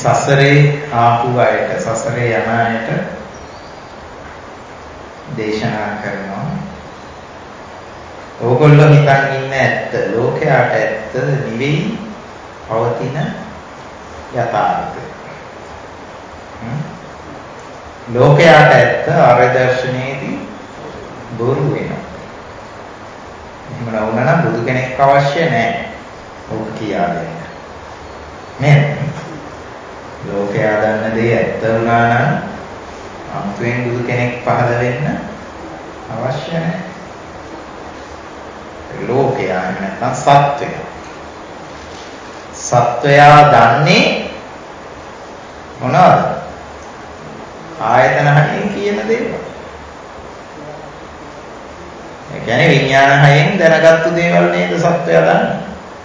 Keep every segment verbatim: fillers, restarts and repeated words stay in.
සසරේ ආපු අයට සසරේ යන අයට දේශනා කරනවා. ඕගොල්ලෝ හිතන් ඉන්න ඇත්ත ලෝකයට ඇත්ත නෙවෙයි පවතින යථාර්ථය. ලෝකයට ඇත්ත ආර්ය දර්ශනයේදී බොරු වෙනවා. එහෙම වුණා නම් බුදු කෙනෙක් අවශ්‍ය නැහැ. ඔබ කියා දෙන්න. නේද? ලෝකයා දන්න දේ ඇත්ත වුණා නම් අන්තිමෙන් බුදු කෙනෙක් පහළ වෙන්න අවශ්‍ය නැහැ. ලෝකයා නැත්නම් සත්වය. සත්වයා දන්නේ මොනවද? ආයතන හයෙන් කියන දේවල්. ඒ කියන්නේ විඥාන හයෙන් දැනගත්තු දේවල් නේද සත්වයා දන්නේ.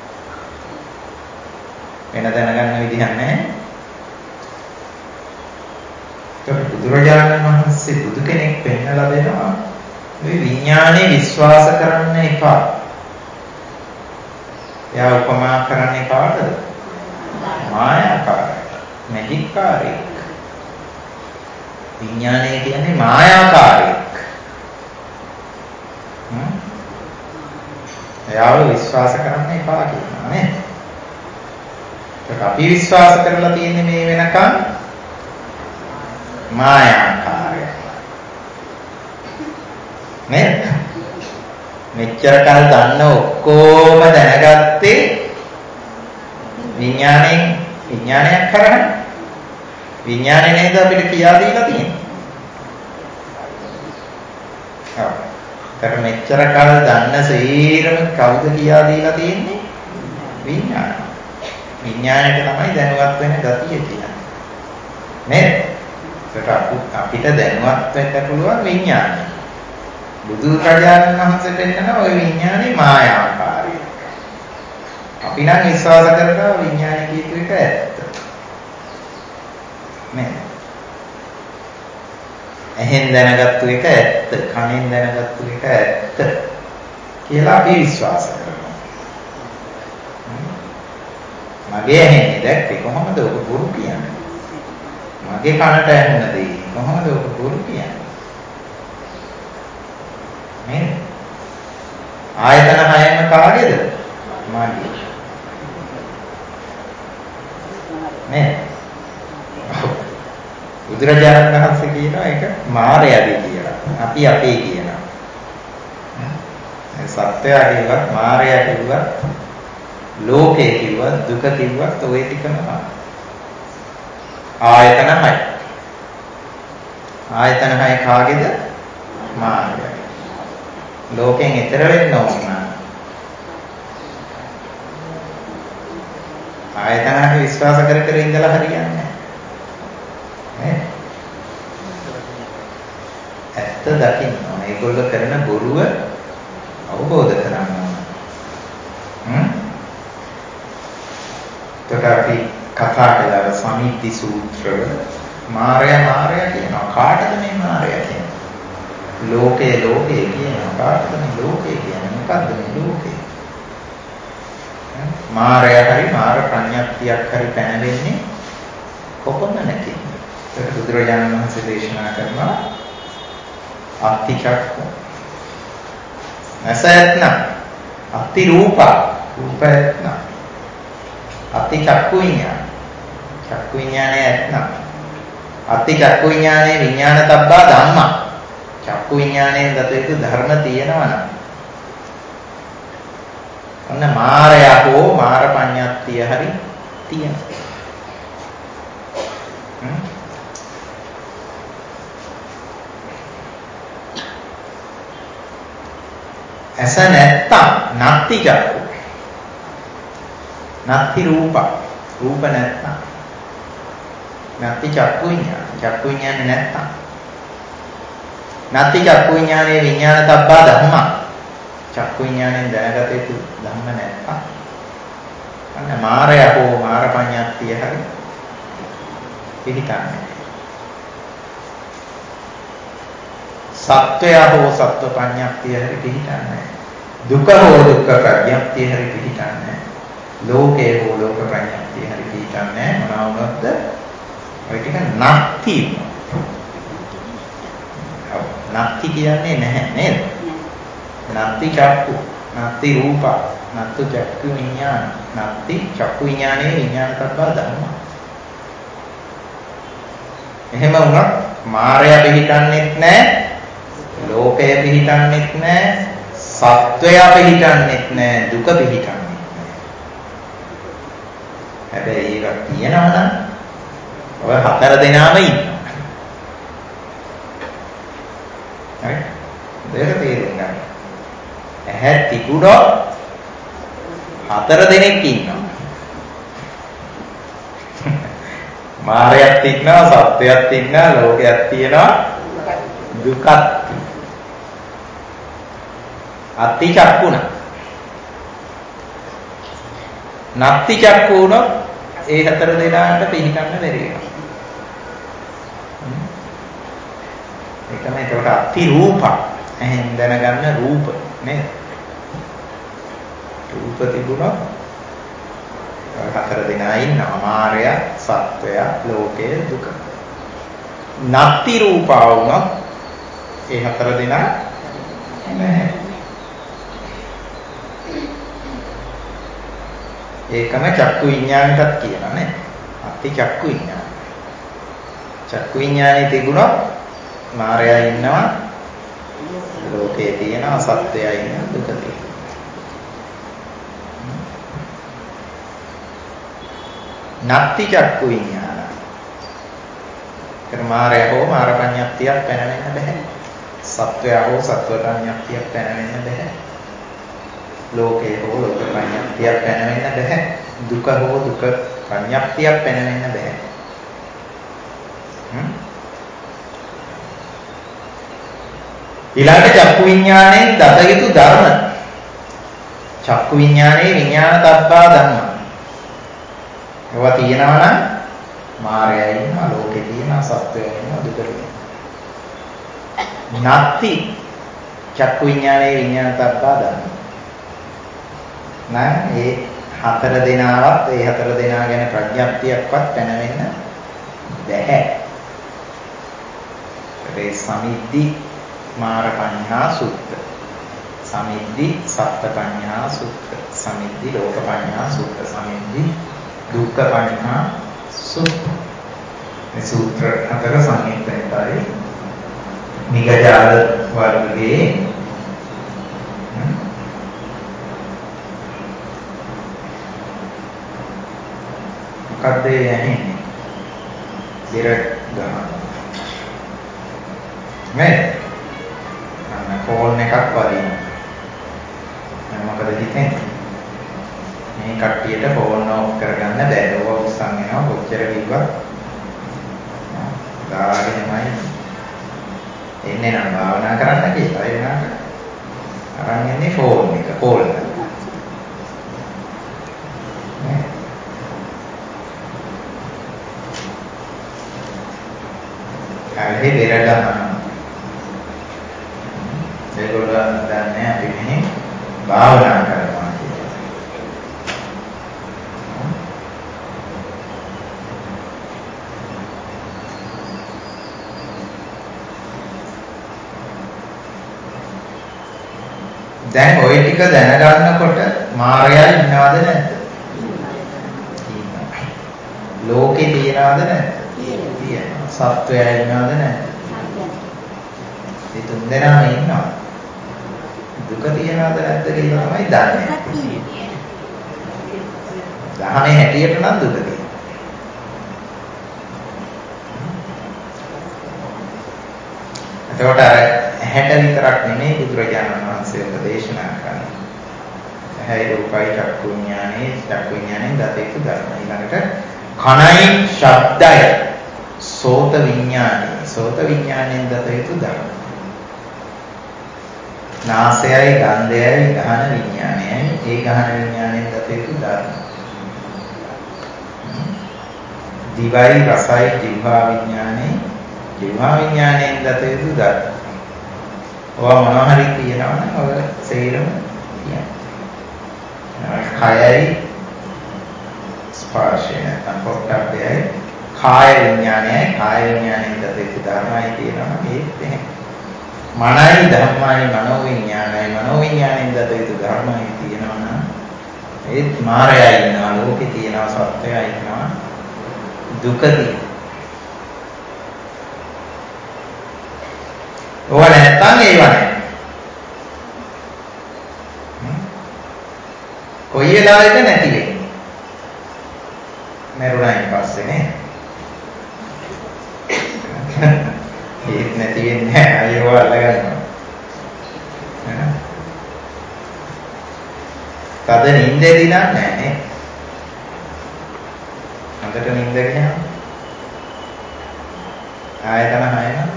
වෙන දැනගන්න විදිහක් නැහැ. ඒක බුදුරජාණන් වහන්සේ බුදු කෙනෙක් පෙන්නලා දෙනවා. මේ විඥානේ විශ්වාස කරන්න එපා. එයා උපමා කරන්නේ කාටද? මායාකාරයට. මැජික් කාරයෙක්. විඥානය කියන්නේ මායාකාරයෙක්. හ්ම්. එයාව විශ්වාස කරන්න එපා කියනවා නේද? ඒක අපි විශ්වාස කරලා තියෙන්නේ මේ වෙනකන් මායාකාරය. නේද? මෙච්චර කල් දන්න ඔක්කොම දැනගත්තේ විඥාණයෙන් විඥානයක් කරන්නේ. විඥානේ නේද අපිට කියා දීලා තියෙන්නේ. ඔව්. ඒකට මෙච්චර කල් දන්න සීරම කවුද කියා දීලා තියෙන්නේ? විඥානය. විඥාණයට තමයි දැනුවත් වෙන ගතිය කියන්නේ. නේද? ඒකට අපිට දැනුවත් වෙන්න පුළුවන් විඥානය. බුදු රජාණන් වහන්සේට එන්න ඔය විඥානේ මායාකාරී. අපි නම් විශ්වාස කරනවා විඥානේ කියපු එක ඇත්ත. නේද? එහෙන් දැනගත්තු එක ඇත්ත, කනෙන් දැනගත්තු එක ඇත්ත කියලා අපි විශ්වාස කරනවා. මගේ ඇහෙන්නේ දැක්කේ කොහොමද ඔබ බොරු කියන්නේ? මගේ කනට ඇහුණ දේ කොහොමද ඔබ බොරු කියන්නේ? නේද? ආයතන හයම කාගේද? මාගේ. නේද? බුදුරජාණන් වහන්සේ කියනවා ඒක මායයදී කියලා. අපි අපේ කියනවා. සත්‍යය කියවත් මායය කියවත් ලෝකේ කිව්වත් දුක කිව්වත් ඔය ටිකම ආයතන හය. ආයතන හය කාගේද? මායය. ලෝකෙන් ඈතර වෙන්න ඕන. ආයතන හය විශ්වාස කර කර ඉඳලා හරියන්නේ නැහැ. නේ? ඇත්ත දකින්න ඕන. ඒගොල්ලෝ කරන බොරුව අවබෝධ කරගන්න ඕන. හ්ම්? තොටාපි කතා කළා සමිද්දි සූත්‍රවල මායя මායя කියනවා. කාටද මේ මායя කියන්නේ? ලෝකේ ලෝකේ කියනවා. කාටද මේ ලෝකේ කියන්නේ? මොකද්ද මේ ලෝකේ? මායя හරි මාර ප්‍රඥප්තියක් හරි පැනවෙන්නේ කොපමණකින්? ඒක බුදුරජාණන් වහන්සේ දේශනා කරනවා අත්ති චක්ක නැසයත්න අත්ති රූප රූපයත්න අත්ති චක්කු විඥාන චක්කු විඥානය ඇත්න අත්ති චක්කු විඥානේ විඥාන තබ්බා ධම්මා චක්කු විඥානයේ ගත යුතු ධර්ම තියෙනවා නම් අන්න මායя හෝ මාර පඤ්ඤාත්තිය හරි තියෙනවා. ඇස නැත්තම් නත්ති චක්කු නත්ති රූප රූප නැත්තම් නත්ති චක්කු විඥාන චක්කු විඥානේ නැත්තම් නත්ති චක්කු විඥානේ විඥාන තබ්බා ධම්මා චක්කු විඥාණයෙන් දැනගත යුතු ධම්ම නැත්තම් අන්න මායя හෝ මාර පඤ්ඤාත්තිය හරි පිළිගන්නේ. සත්වය හෝ සත්ව පඤ්ඤාත්තිය හරි පිළිගන්නේ. දුක හෝ දුක්ඛ ප්‍රඥාත්තිය හරි පිළිගන්නේ. ලෝකේ හෝ ලෝක ප්‍රඥප්තිය හරි පිටන්නේ මොනවා වුණොත්ද ඔය ටික නැති නැති කියන්නේ නැහැ නේද? නැති චක්කු, නැති රූප, නැති චක්කු විඥාන, නැති චක්කු විඥානේ විඥාන තබ්බා ධම්ම. එහෙම වුණොත් මායя පිහිටන්නේත් නැහැ, ලෝකය පිහිටන්නේත් නැහැ, සත්වය පිහිටන්නේත් නැහැ, දුක පිහිටන්නේත් නැහැ. හැබැයි ඒක තියෙනවා නම් ඔය හතර දෙනාම ඉන්නවා. හරි? දෙක තේරුම් ගන්න. ඇහැ තිබුණොත් හතර දෙනෙක් ඉන්නවා. මායයක් ඉන්නවා, සත්වයක් ඉන්නවා, ලෝකයක් තියෙනවා, දුකක්. අත්ති චක්කුණ. නත්ති චක්කුණොත් ඒ හතර දෙනාට පිළිගන්න බැරි වෙනවා. ඒ තමයි ඒකට අත්ති රූප. එහෙන් දැනගන්න රූප නේද? රූප තිබුණොත් හතර දෙනා ඉන්නවා. මායя, සත්වය, ලෝකය, දුක. නත්ති රූපා වුණොත් ඒ හතර දෙනා නැහැ. ඒකම චක්කු විඥානටත් කියනවා නේ. අත්ති චක්කු විඥාන. චක්කු විඥානේ තිබුණොත් මායя ඉන්නවා, ලෝකේ තියෙනවා, සත්‍යය ඉන්නවා, දුක තියෙනවා. නත්ති චක්කු විඥාන. කර්මාරය හෝ මාර පඤ්ඤප්තියක් පැනවෙන්න බෑ. සත්වය හෝ සත්ව පඤ්ඤප්තියක් පැනවෙන්න බෑ. ලෝකේ හෝ ලෝක පඤ්ඤප්තියක් පැනවෙන්න බෑ. දුක හෝ දුක පඤ්ඤප්තියක් පැනවෙන්න බෑ. හ්ම් ඊළඟ චක්කු විඥාණයෙන් දත යුතු ධර්ම. චක්කු විඥානේ විඥාන තබ්බා ධම්ම. ඒවා තියෙනවා නම් මායя ඉන්නවා, ලෝකේ තියෙනවා, සත්වය ඉන්නවා, දුක තියෙනවා. නත්ති චක්කු විඥානේ විඥාන තබ්බා ධම්ම. නම් ඒ හතර දෙනාවත් ඒ හතර දෙනා ගැන ප්‍රඥප්තියක්වත් පැනවෙන්න බැහැ. ඒ සමිද්දි මාර පඤ්ඤා සූත්‍ර, සමිද්දි සත්ත්ව පඤ්ඤා සූත්‍ර, සමිද්දි ලෝක පඤ්ඤා සූත්‍ර, සමිද්දි දුක්ඛ පඤ්ඤා සූත්‍ර. මේ සූත්‍ර හතර සංයුක්තයි. නිගජාල වර්ගයේ මොකද්ද යන්නේ? ඉර ගන්න. මේ අන්න ෆෝන් එකක් වදිනවා. මම මොකද හිතන්නේ? මේ කට්ටියට ෆෝන් ඔෆ් කරගන්න බැහැ. ඕවා උස්සන් යනවා කොච්චර කිව්වත්. දාගෙනමයි එන්නේ නම් භාවනා කරන්න කියලා. ඒ වෙනාට අරන් යන්නේ ෆෝන් එක කෝල් එක. කාලේ බෙර ගන්නවා. ඒගොල්ලෝ දන්නේ අපි මෙහි භාවනා කරනවා කියලා. දැන් ওই ටික දැනගන්නකොට මායя ඉන්නවද නැද්ද? ඉන්නවා. ලෝකේ තියනවද නැද්ද? තියෙනවා. සත්වය ඉන්නවද නැද්ද? මේ තුන් දෙනාම ඉන්නවා. දුක තියනවද නැද්ද කියලා තමයි දන්නේ. දහනේ හැටියට නම් දුක තියෙනවා. එතකොට අර ඇහැට විතරක් නෙමෙයි බුදුරජාණන් වහන්සේ උපදේශනා කරන්නේ. ඇහැයි රූපයි චක්කු විඥානේ චක්කු විඥානේ දතේක ධර්ම. ඊළඟට කනයි ශබ්දය සෝත විඥානේ සෝත විඥානෙන් දතේක ධර්ම. නාසයයි ගන්ධයයි ගහන විඥානයයි ඒ ගහන විඥාණයෙන් දතේක ධර්ම. දිවයි රසයි ජීවා විඥානේ ජීවා විඥාණයෙන් දතේක ධර්ම. ඔවා මොනවා හරි කියනවනම් ඔය සේරම කියන්නේ. කයයි ස්පර්ශය නැත්නම් පොට්ටබ්බයයි කාය විඥානයයි කාය විඥානයෙන් ගත යුතු ධර්මයි කියනවා ඒත් එහෙම. මනයි ධම්මයි මනෝ විඥානයි මනෝ විඥානයෙන් ගත යුතු ධර්මයි කියනවා නම් ඒත් මායя ඉන්නවා ලෝකේ තියෙනවා සත්‍යය ඉන්නවා දුකදී. ඕව නැත්තම් ඒව නැහැ. කොයි වෙලාවෙද නැති වෙන්නේ? මරුණායින් පස්සේ නේ. ඒත් නැති වෙන්නේ නැහැ. අයියෝ අල්ලගන්නවා. තද නිින්දේදී නම් නැහැ නේ. හොඳට නිින්ද ගියාම ආයතන හයන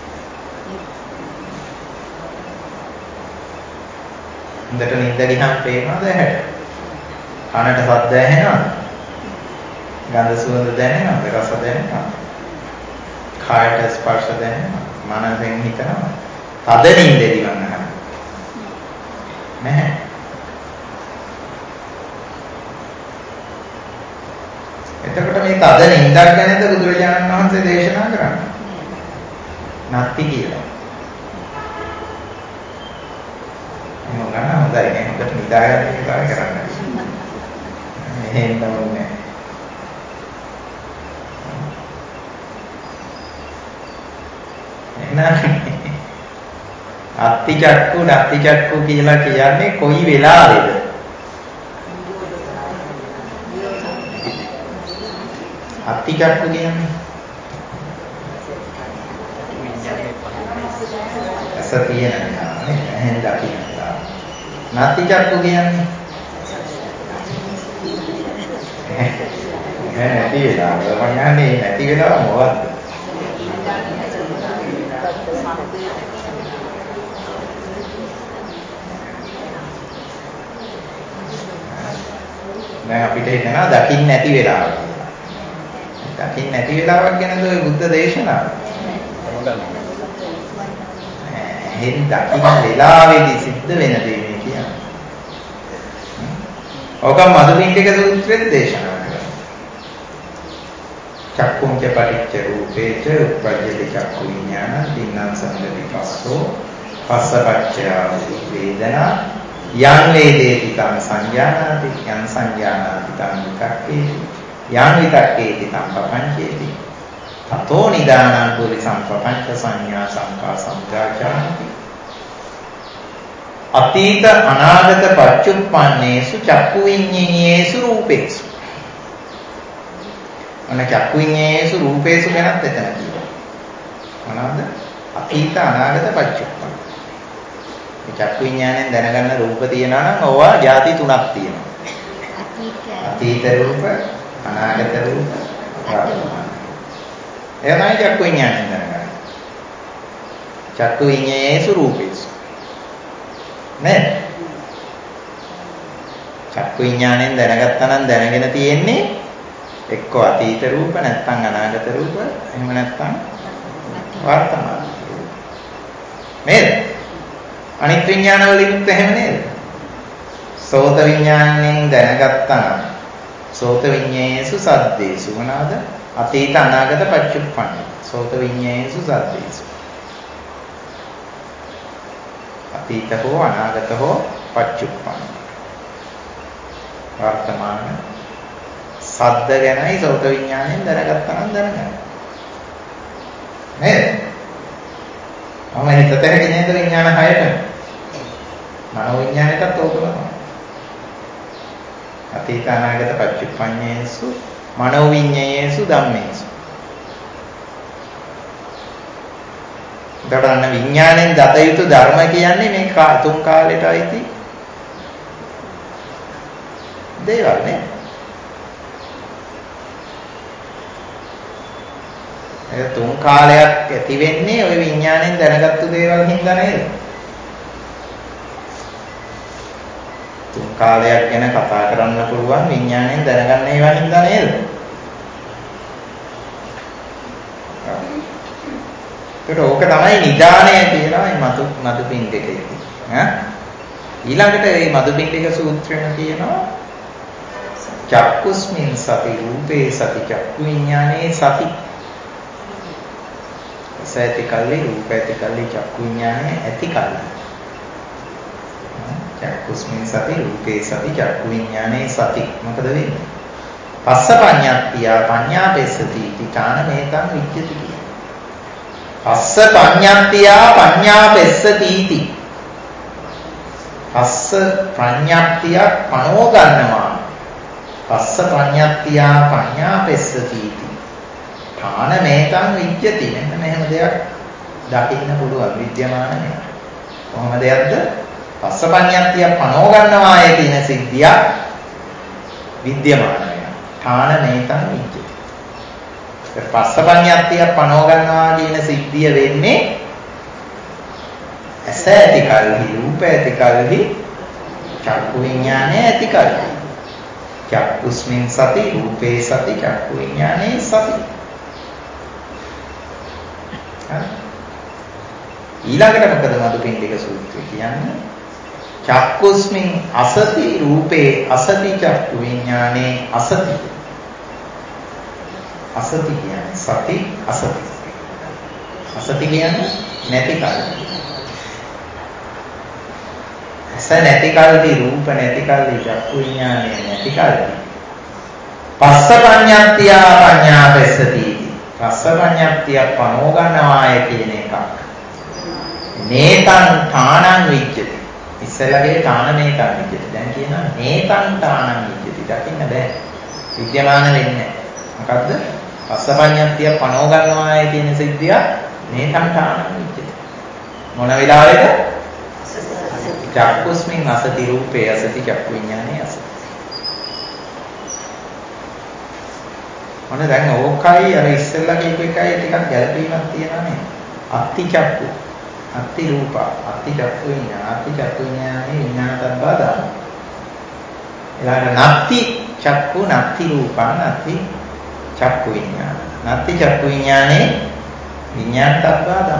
හොඳට නිින්ද ගියාම පේනවද ඇහැට? කනට ශබ්ද ඇහෙනවද? ගන්ධ සුවඳ දැනෙනවද? රස දැනෙනවද? කායට ස්පර්ශ දැනෙනවද? මනසෙන් හිතනවද? තද නිින්දේදී වන්නහම නැහැ. එතකොට මේ තද නිින්දක් ගැනද බුදුරජාණන් වහන්සේ දේශනා කරන්නේ? නැති කියලා. එහෙනම් ගන්න හොඳයි නේ. හොඳට නිදාගන්න කියලා කරන්න. එහෙම නෝනේ. එහෙනම් අත්ති චක්කු නැති චක්කු කියලා කියන්නේ කොයි වෙලාවේද? අත්ති චක්කු කියන්නේ ඇස තියෙන නේ එහෙන් දකින්න. නැති චක්කු කියන්නේ ඈ නැති වෙලා මම යන්නේ නැති වෙලා මොකද්ද? දැන් අපිට හිතනවා දකින්න නැති වෙලාව කියලා. දකින්න නැති වෙලාවක් ගැනද ඔය බුද්ධ දේශනාව? එහෙන් දකින්න වෙලාවේදී සිද්ධ වෙන දේ මේ කියන්නේ. ඔක මදුපිණ්ඩික සූත්‍රයේ දේශනා කරනවා. චක්කුංච පටිච්ච රූපේච උප්පජ්ජති චක්කු විඥාන තින්නං සංගති පස්සෝ පස්සපච්චය වේදනා යං වේදේති තං සංජානාති යං සංජානාති තං විතක්කේති යං විතක්කේති තං පపంచේති තතෝ නිදානං පුරිසං පపంచ සංඥා සංකා සංජාචාති අතීත අනාගත පච්චුප්පන්නේසු චක්කු විඤ්ඤාණේසු රූපේසු. අන චක්කු විඤ්ඤාණේසු රූපේසු ගැනත් එතන කියනවා. මොනවාද? අතීත අනාගත පච්චුප්පන්න. මේ චක්කු විඤ්ඤාණයෙන් දැනගන්න රූප තියනවා නම් ඕවා ಜಾති තුනක් තියෙනවා. අතීත රූප, අනාගත රූප, වර්තමාන. එනයි චක්කු විඤ්ඤාණයෙන් දැනගන්න. චක්කු විඤ්ඤාණේසු රූපේසු. නේ චක්කු විඥාණයෙන් දැනගත්තා නම් දැනගෙන තියෙන්නේ එක්ක අතීත රූප නැත්නම් අනාගත රූප එහෙම නැත්නම් වර්තමාන රූප නේද? අනිත් විඥාන වලින්ත් එහෙම නේද? සෝත විඥාණයෙන් දැනගත්තා නම් සෝත විඤ්ඤාණේසු සද්දේසු මොනවාද? අතීත අනාගත පච්චුප්පන්න. සෝත විඤ්ඤාණේසු සද්දේසු අතීත හෝ අනාගත හෝ පච්චුප්පන්න. වර්තමාන සද්ද ගැනයි සෝත විඥාණයෙන් දැනගත්තා නම් දැනගන්න. නේද? මම හිතට හැකි නේද විඥාන හයට? මනෝ විඥානයටත් ඕක තමයි. අතීත අනාගත පච්චුප්පන්නේසු මනෝ විඤ්ඤාණේසු ධම්මේසු. දඩන විඥාණයෙන් දත යුතු ධර්ම කියන්නේ මේ තුන් කාලයට අයිති දේවල් නේ. ඒ තුන් කාලයක් ඇති වෙන්නේ ওই විඥාණයෙන් දැනගත්තු දේවල් හින්දා නේද? තුන් කාලයක් ගැන කතා කරන්න පුළුවන් විඥාණයෙන් දැනගන්න ඒවා හින්දා නේද? ඒකට ඕක තමයි නිදානය කියනවා මේ මතු මදුපිණ්ඩිකයේදී. ඈ ඊළඟට මේ මදුපිණ්ඩික සූත්‍රයෙන් කියනවා චක්කුස්මින් සති රූපේ සති චක්කු විඥානේ සති. ඇසැති කල්ලි රූප ඇති කල්ලි චක්කු විඥානේ ඇති කල්ලි. චක්කුස්මින් සති රූපේ සති චක්කු විඥානේ සති. මොකද වෙන්නේ? පස්ස පඤ්ඤාත්තිය පඤ්ඤා පෙස්සති ඨාන මේතං විච්ඡති කිය. පස්ස පඤ්ඤාත්තිය පඤ්ඤා පෙස්සති. පස්ස ප්‍රඥාප්තිය පනෝ ගන්නවා. පස්ස ප්‍රඥාප්තිය පඤ්ඤා පෙස්සති. ඨාන මේතං විච්ඡති. මෙන්න මෙහෙම දෙයක් දකින්න පුළුවන් විද්‍යමාන නේ. කොහොම දෙයක්ද? පස්ස ප්‍රඥාප්තිය පනෝ ගන්නවායේ තියෙන සිද්ධිය විද්‍යමාන වෙනවා. ඨාන මේතං විච්ඡති. පස්ස ප්‍රඥාප්තිය පනෝ ගන්නවා කියන සිද්ධිය වෙන්නේ ඇස ඇති කල්හි රූප ඇති කල්හි චක්කු විඥානය ඇති කල්හි. චක්කුස්මින් සති රූපේ සති චක්කු විඥානේ සති. ඊළඟට මොකද මදුපිණ්ඩික සූත්‍රය කියන්නේ? චක්කුස්මින් අසති රූපේ අසති චක්කු විඥානේ අසති. අසති කියන්නේ සති අසති. අසති කියන්නේ නැති කල්හි. ඇස නැති කල්හි රූප නැති කල්හි චක්කු විඥානය නැති කල්හි පස්ස පඤ්ඤාත්තිය පඤ්ඤා පෙස්සති. පස්ස පඤ්ඤාත්තිය පනෝ ගන්නවාය කියන එකක්. නේතං ඨානං විච්ඡති. ඉස්සෙල්ලාගේ ඨාන මේතං විච්ඡති. දැන් කියනවා නේතං ඨානං විච්ඡති. දකින්න බෑ. විද්‍යමාන වෙන්නේ නැහැ. මොකද්ද? පස්ස පඤ්ඤාත්තිය පනෝ ගන්නවාය කියන සිද්ධිය නේතං ඨානං විච්ඡති. මොන වෙලාවේද? චක්කුස්මින් අසති රූපේ අසති චක්කු විඥානේ අසති. මොන දැන් ඕකයි අර ඉස්සෙල්ලා කියපු එකයි ටිකක් ගැළපීමක් තියෙනවා නේ. අත්ති චක්කු, අත්ති රූප, අත්ති චක්කු විඥාන, අත්ති චක්කු විඥානේ විඥාන තබ්බාදා. ඊළඟ නත්ති චක්කු, නත්ති රූප, නත්ති චක්කු විඥාන. නත්ති චක්කු විඥානේ විඥාන තබ්බාදා.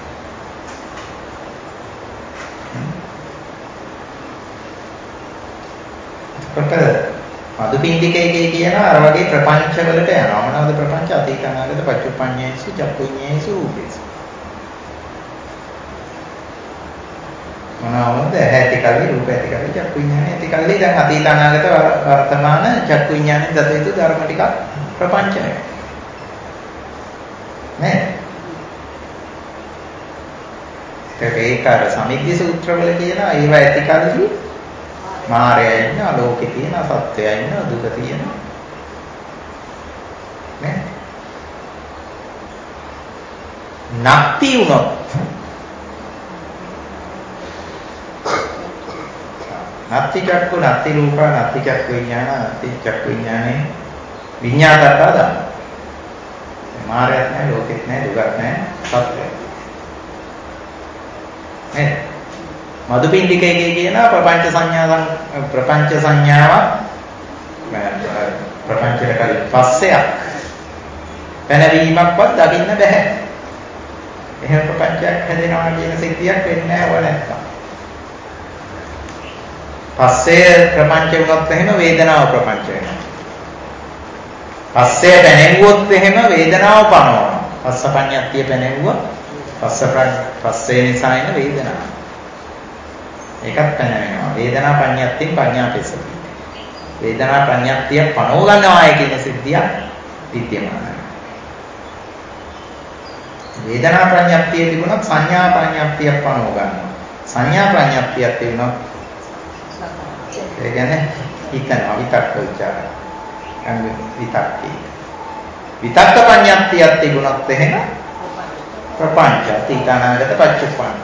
කොට මදුපිණ්ඩිකයේ කියන අර වගේ ප්‍රපංච වලට යනවා. මොනවද ප්‍රපංච? අතීත අනාගත පච්චුප්පඤ්ඤේසු චක්කුඤ්ඤේසු රූපේසු. මොනවද? ඇහැටි කල්ලි රූප ඇති කල්ලි චක්කුඤ්ඤාණය ඇති කල්ලි දැන් අතීත අනාගත වර්තමාන චක්කුඤ්ඤාණයෙන් දත යුතු ධර්ම ටිකක් ප්‍රපංච වෙනවා. නේද? ඒක අර සමිද්ද සූත්‍රවල කියනවා ඒව ඇති කල්ලි මායя ඉන්නවා, ලෝකේ තියෙන සත්‍යය ඉන්නවා, දුක තියෙනවා. නේ? නැති වුණොත් නැති චක්කු, නැති රූප, නැති චක්කු විඥාන, නැති චක්කු විඥානේ විඥාතකද? මායයක් නැහැ, ලෝකෙත් නැහැ, දුකක් නැහැ, සත්‍යය. නේ? මදුපිණ්ඩිකයේ කියන ප්‍රපංච සංඥා ප්‍රපංච සංඥාවක් ප්‍රපංචයට කලින් පස්සයක් පැනවීමක්වත් දකින්න බෑ. එහෙම ප්‍රපංචයක් හැදෙනවා කියන සිද්ධියක් වෙන්නේ නැහැ වල නැත්තම්. පස්සේ ප්‍රපංච වුණොත් එහෙම වේදනාව ප්‍රපංච වෙනවා. පස්සේ පැනෙවුවොත් එහෙම වේදනාව පනවනවා. පස්ස පඤ්ඤාත්තිය පැනෙවුවා පස්ස පස්සේ නිසා එන වේදනාව. ඒකත් පැන වෙනවා. වේදනා පඤ්ඤාත්තිය පඤ්ඤා පෙස්සති. වේදනා පඤ්ඤාත්තිය පනව ගන්නවාය කියන සිද්ධිය විද්‍යමානයි. වේදනා පඤ්ඤාත්තිය තිබුණොත් සංඥා පඤ්ඤාත්තිය පනව ගන්නවා. සංඥා පඤ්ඤාත්තිය තිබුණොත් ඒ කියන්නේ හිතනවා විතක්ක ਵਿਚාර. අංග විතක්කේ. විතක්ක පඤ්ඤාත්තිය තිබුණොත් එහෙම ප්‍රපංච අතීතනාගත පච්චුප්පන්න.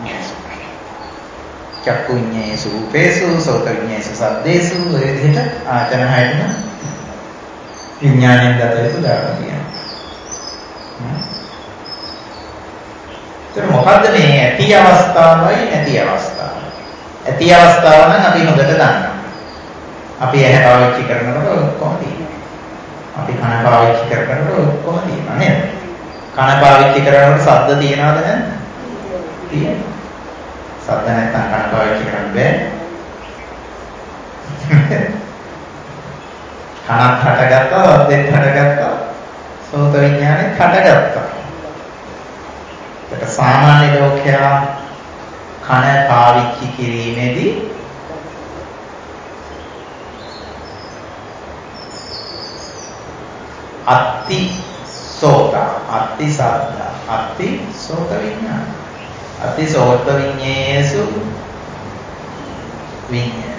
චක්කුඤ්ඤේසු රූපේසු සෝතඤ්ඤේසු සද්දේසු ඔය විදිහට ආචරණ හැටම විඥාණයෙන් දත යුතු ධර්ම තියෙනවා. ඒක මොකද්ද මේ ඇති අවස්ථාවයි නැති අවස්ථාව? ඇති අවස්ථාව නම් අපි හොඳට දන්නවා. අපි ඇහැ පාවිච්චි කරනකොට ඔක්කොම තියෙනවා. අපි කන පාවිච්චි කරනකොට ඔක්කොම තියෙනවා නේද? කන පාවිච්චි කරනකොට ශබ්ද තියනවද නැද්ද? තියෙනවා. ශබ්ද නැත්නම් කන පාවිච්චි කරන්න බෑ. කනත් හටගත්තා, සද්දෙත් හටගත්තා, සෝත විඥානෙත් හටගත්තා. ඒක සාමාන්‍ය ලෝකයා කන පාවිච්චි කිරීමේදී අත්ති සෝත, අත්ති සද්ද, අත්ති සෝත විඥාන, අත්ති සෝත විඤ්ඤේසු විඤ්ඤාණ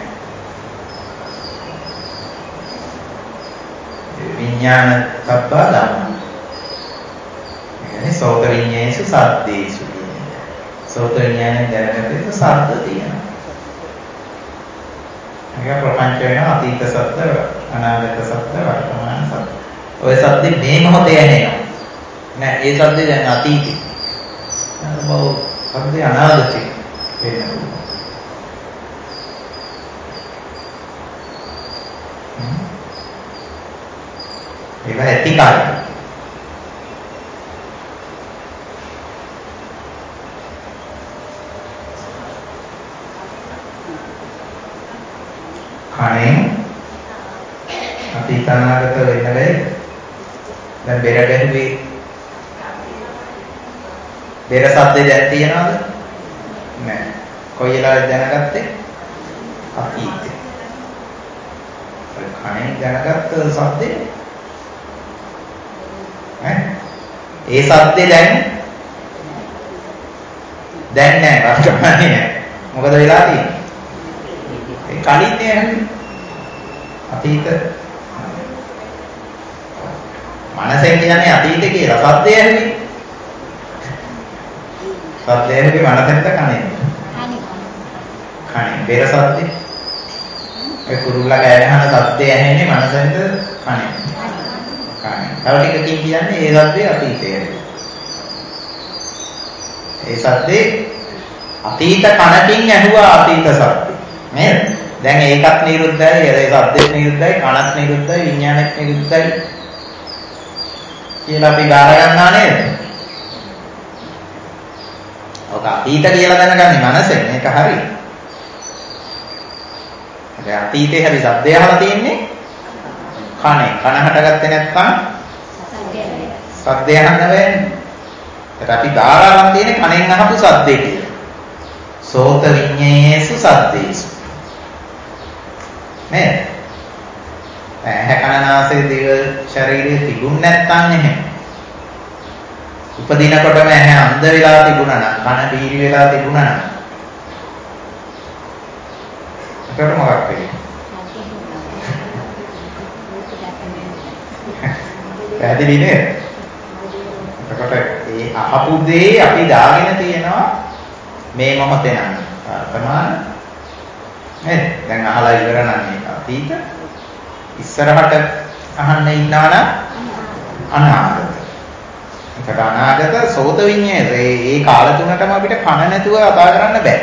විඥාන සත්වා ධම්ම. يعني සෝත විඤ්ඤේසු සද්දේසු. සෝත විඥානේ දැනගත්තේ සද්ද තියෙනවා. ඒක ප්‍රපංච වෙනවා අතීත සත්‍ය, අනාගත සත්‍ය, වර්තමාන සත්‍ය. ඔය සද්ද මේ මොහොතේ ඇහෙනවා. නෑ ඒ සද්ද දැන් අතීතේ. නේද? සද්ද අනාගතේ වෙනවා. ඒක ඇති කාලය. කණෙන් අතීත අනාගත වෙන්න බැහැ. දැන් බෙර ගැහුවේ බෙර සද්දේ දැන් තියනවද? නෑ. කොයි වෙලාවෙද දැනගත්තේ? අතීතේ. ඒ කණෙන් දැනගත්ත සද්දේ ඈ ඒ සද්දේ දැන් දැන් නෑ වර්තමානයේ නෑ. මොකද වෙලා තියෙන්නේ? ඒ කලින් නෑ අතීත මනසෙන් කියන්නේ අතීතේ කියලා සද්දය ඇහුවේ. සද්දය ඇහුවේ මනසෙන්ද කනෙන්ද? කනෙන්. බෙර සද්දේ ඒ කුරුල්ලා කෑ ගහන සද්දය ඇහෙන්නේ මනසෙන්ද කනෙන්? කනෙන්. තව ටිකකින් කියන්නේ ඒ සද්දේ අතීතයේ. ඒ සද්දේ අතීත කනකින් ඇහුවා අතීත සද්දේ. නේද? දැන් ඒකත් නිරුද්ධයි, ඒ සද්දෙත් නිරුද්ධයි, කනත් නිරුද්ධයි, විඥානෙත් නිරුද්ධයි කියලා අපි බාර ගන්නා නේද? ඔක අතීත කියලා දැනගන්නේ මනසෙන්. මේක හරි. දැන් අතීතේ හරි සද්දය අහලා තියෙන්නේ කනේ. කන හටගත්තේ නැත්නම් සද්දය අහන්න බෑනේ. ඒත් අපි බාරාවන් තියෙන්නේ කනෙන් අහපු සද්දේ කියලා. සෝත විඤ්ඤේසු සද්දේසු. නේද? ඇහැ කන නාසය දිව ශරීරයේ තිබුණ නැත්නම් එහෙම. උපදිනකොටම ඇහැ අන්ධ වෙලා තිබුණා නම්, කන බීරි වෙලා තිබුණා නම්. ඒකට මොකක් වෙන්නේ? පැහැදිලි නේද? එතකොට ඒ අහපු දේ අපි දාගෙන තියෙනවා මේ මොහොතේ නම් වර්තමාන නේද? දැන් අහලා ඉවර නම් මේක අතීත. ඉස්සරහට අහන්න ඉන්නා නම් අනාගත. ඒකට අනාගත සෝත විඤ්ඤාණය. ඒ ඒ කාල තුනටම අපිට කන නැතුව කතා කරන්න බෑ.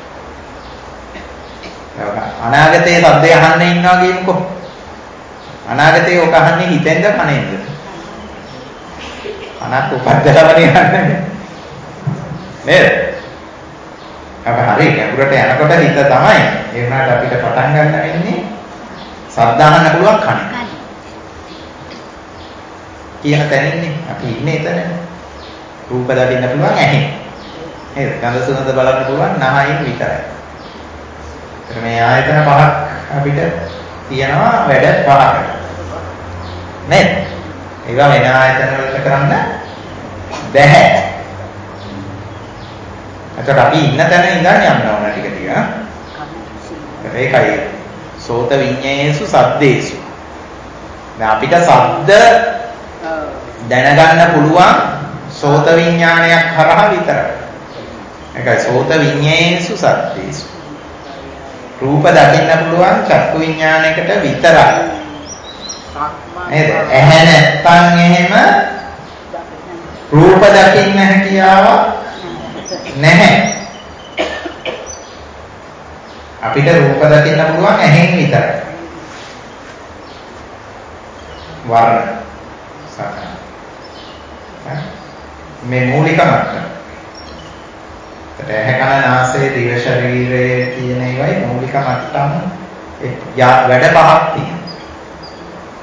අනාගතයේ සද්දය අහන්න ඉන්නවා කියමුකෝ. අනාගතයේ ඔක අහන්නේ හිතෙන්ද කනෙන්ද? කනක් උපද්දලවනේ යන්නේ. නේද? අප හරි ගැඹුරට යනකොට හිත තමයි. ඒ වුණාට අපිට පටන් ගන්න වෙන්නේ සද්ද අහන්න පුළුවන් කන. කියන තැනින්නේ අපි ඉන්නේ එතන. රූප දකින්න පුළුවන් ඇහෙන්. නේද? ගන්ධ සුවඳ බලන්න පුළුවන් නහයෙන් විතරයි. ඒත් මේ ආයතන පහක් අපිට තියෙනවා වැඩ පහකට. නේද? ඒවා වෙන ආයතන වලට කරන්න බැහැ. එතකොට අපි ඉන්න තැන ඉඳන් යන්න ඕන ටික ටික. ඒකයි සෝත විඤ්ඤේසු සද්දේසු. දැන් අපිට සද්ද දැනගන්න පුළුවන් සෝත විඥානයක් හරහා විතරයි. ඒකයි සෝත විඤ්ඤේසු සද්දේසු. රූප දකින්න පුළුවන් චක්කු විඥානයකට විතරයි. නේද? ඇහැ නැත්තම් එහෙම රූප දකින්න හැකියාව නැහැ. අපිට රූප දකින්න පුළුවන් ඇහෙන් විතරයි. වර්ණ සකන. මේ මූලික මට්ටම. ඇහැ කන නාසය දිව ශරීරයේ තියෙන ඒවායි මූලික මට්ටම වැඩ පහක් තියෙනවා.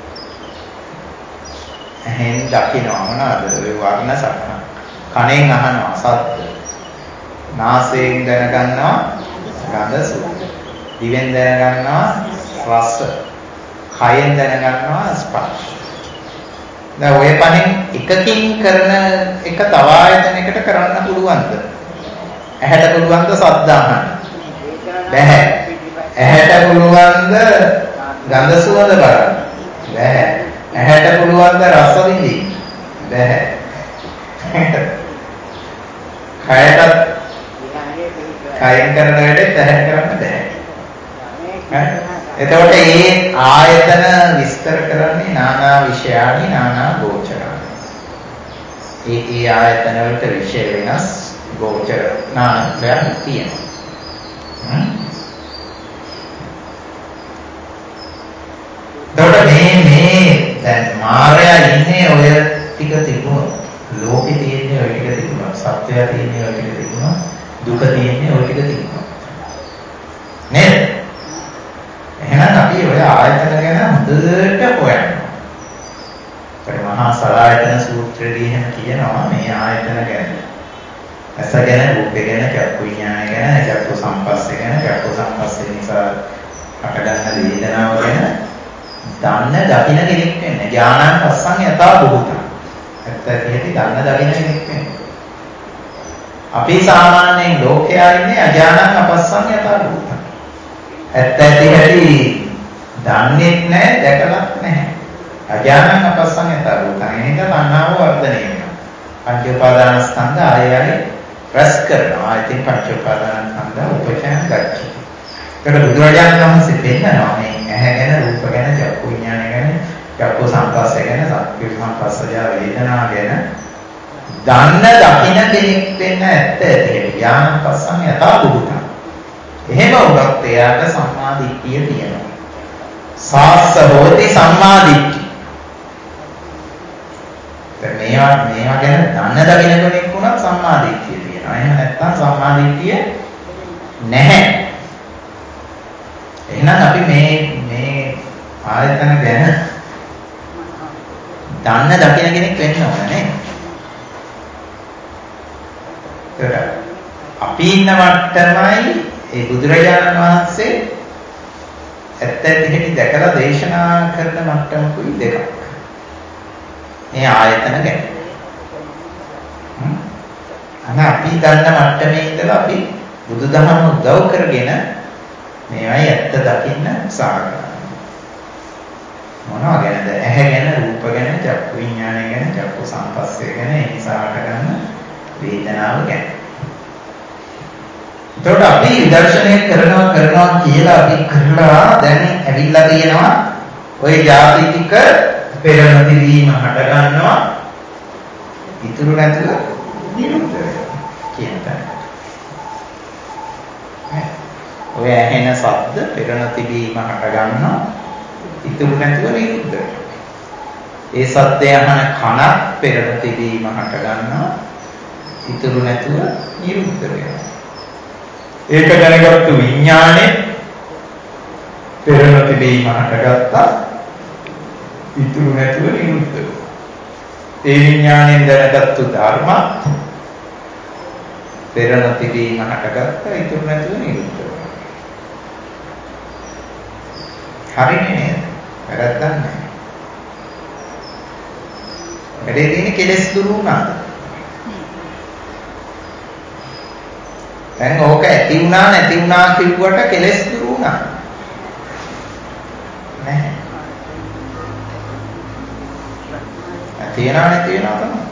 ඇහෙන් දකිනවා මොනවාද? ඒ වර්ණ සටහන්. කනෙන් අහනවා ශබ්ද. නාසයෙන් දැනගන්නවා ගඳ සුවඳ. දිවෙන් දැනගන්නවා රස. කයෙන් දැනගන්නවා ස්පර්ශ. දැන් ඔය පහෙන් එකකින් කරන එක තව ආයතනයකට කරන්න පුළුවන්ද? ඇහැට පුළුවන්ද ශබ්ද අහන්න? බැහැ. ඇහැට පුළුවන්ද ගඳ සුවඳ බලන්න? බැහැ. ඇහැට පුළුවන්ද රස විඳින්න? බැහැ. කයටත් කයෙන් කරන වැඩේ ඇහැට කරන්න බැහැ. එතකොට මේ ආයතන විස්තර කරන්නේ නානා විෂයානි නානා ගෝචරානි. ඒ ඒ ආයතන වලට විෂය වෙනස් ගෝචර නානත්වයක් තියෙනවා. එතකොට මේ මේ දැන් මායя ඉන්නේ ඔය ටික තිබුණොත් ලෝකේ තියෙන්නේ ඔය ටික තිබුණා. සත්‍යය තියෙන්නේ ඔය ටික තිබුණා. දුක තියෙන්නේ ඔය ටික තිබුණා. නේද? එහෙනම් අපි ඔය ආයතන ගැන හොඳට හොයන්න. පරිමහා සලආයතන සූත්‍රයේදී එහෙම කියනවා මේ ආයතන ගැන. ඇස ගැන, රූප ගැන, චක්කු විඥානය ගැන, චක්කු සංපස්සේ ගැන, චක්කු සංපස්සේ නිසා හටගන්න වේදනාව ගැන දන්න දකින්න කෙනෙක් වෙන්නේ. ඥානං පස්සං යථා භූතං. ඇත්ත ඇති දන්න දකින්න කෙනෙක් වෙන්නේ. අපි සාමාන්‍යයෙන් ලෝකයා ඉන්නේ අඥානං අපස්සං යථා භූතං. ඇත්ත ඇති හැටි දන්නේ නැහැ, දැකලත් නැහැ. අඥානං අපස්සං යථා භූතං. එනික තණ්හාව වර්ධනය වෙනවා. පංච උපාදානස්කන්ධ ආය ආය රස කරනවා. ඉතින් පංච උපාදානස්කන්ධ උපචයන් ගච්ඡති. ඒක බුදුරජාණන් වහන්සේ පෙන්නනවා මේ ඇහැ ගැන, රූප ගැන, චක්කු විඥානය ගැන, චක්කු සංපස්සේ ගැන, චක්කු සංපස්සජ වේදනා ගැන දන්න දකින්න කෙනෙක් වෙන්න ඇත්ත ඇති. ඥානං පස්සං යථා භූතං. එහෙම වුණත් එයාට සම්මා දිට්ඨිය තියෙනවා. සාස්ස හෝති සම්මා දිට්ඨි. දැන් මේවා මේවා ගැන දන්න දකින්න කෙනෙක් වුණත් සම්මා දිට්ඨිය තියෙනවා. එහෙම නැත්නම් සම්මා දිට්ඨිය නැහැ. එහෙනම් අපි මේ මේ ආයතන ගැන දන්න දකින්න කෙනෙක් වෙන්න ඕන නේද? අපි ඉන්න මට්ටමයි ඒ බුදුරජාණන් වහන්සේ ඇත්ත ඇති හැටි දැකලා දේශනා කරන මට්ටමකුයි දෙකක්. මේ ආයතන ගැන. අන්න අපි දන්න මට්ටමේ ඉඳලා අපි බුදුදහම උදව් කරගෙන මේවයි ඇත්ත දකින්න උත්සාහ කරනවා. මොනවා ගැනද? ඇහැ ගැන, රූප ගැන, චක්කු විඥානය ගැන, චක්කු සංපස්සේ ගැන, ඒ නිසාට ගන්න වේදනාව ගැන. එතකොට අපි විදර්ශනය කරනවා කරනවා කියලා අපි කරලා දැන් ඇවිල්ලා තියෙනවා ওই ಜಾති ටික පෙරණ දිවීම හට ගන්නවා ඉතුරු නැතුව නිරුද්ධ වෙනවා කියන තැන. ඔය ඇහෙන ශබ්ද පෙරණ තිබීම හට ගන්නවා ඉතුරු නැතුව නිරුද්ධ වෙනවා. ඒ ශබ්දය අහන කනක් පෙරණ තිබීම හට ගන්නවා ඉතුරු නැතුව නිරුද්ධ වෙනවා. ඒක දැනගත්තු විඥානේ පෙරණ තිබීම හටගත්තා ඉතුරු නැතුව නිරුද්ධ වෙනවා. ඒ විඥාණයෙන් දැනගත්තු ධර්ම පෙරණ තිබීම හටගත්තා ඉතුරු නැතුව නිරුද්ධ වෙනවා. හරිනේ නේද? වැරද්දක් නැහැ. වැඩේ තියෙන්නේ කෙලෙස් දුරු වුණාද? දැන් ඕක ඇති වුණා නැති වුණා කිව්වට කෙලෙස් දුරු වුණා. නැහැ. තියෙනවා නැති වෙනවා තමයි.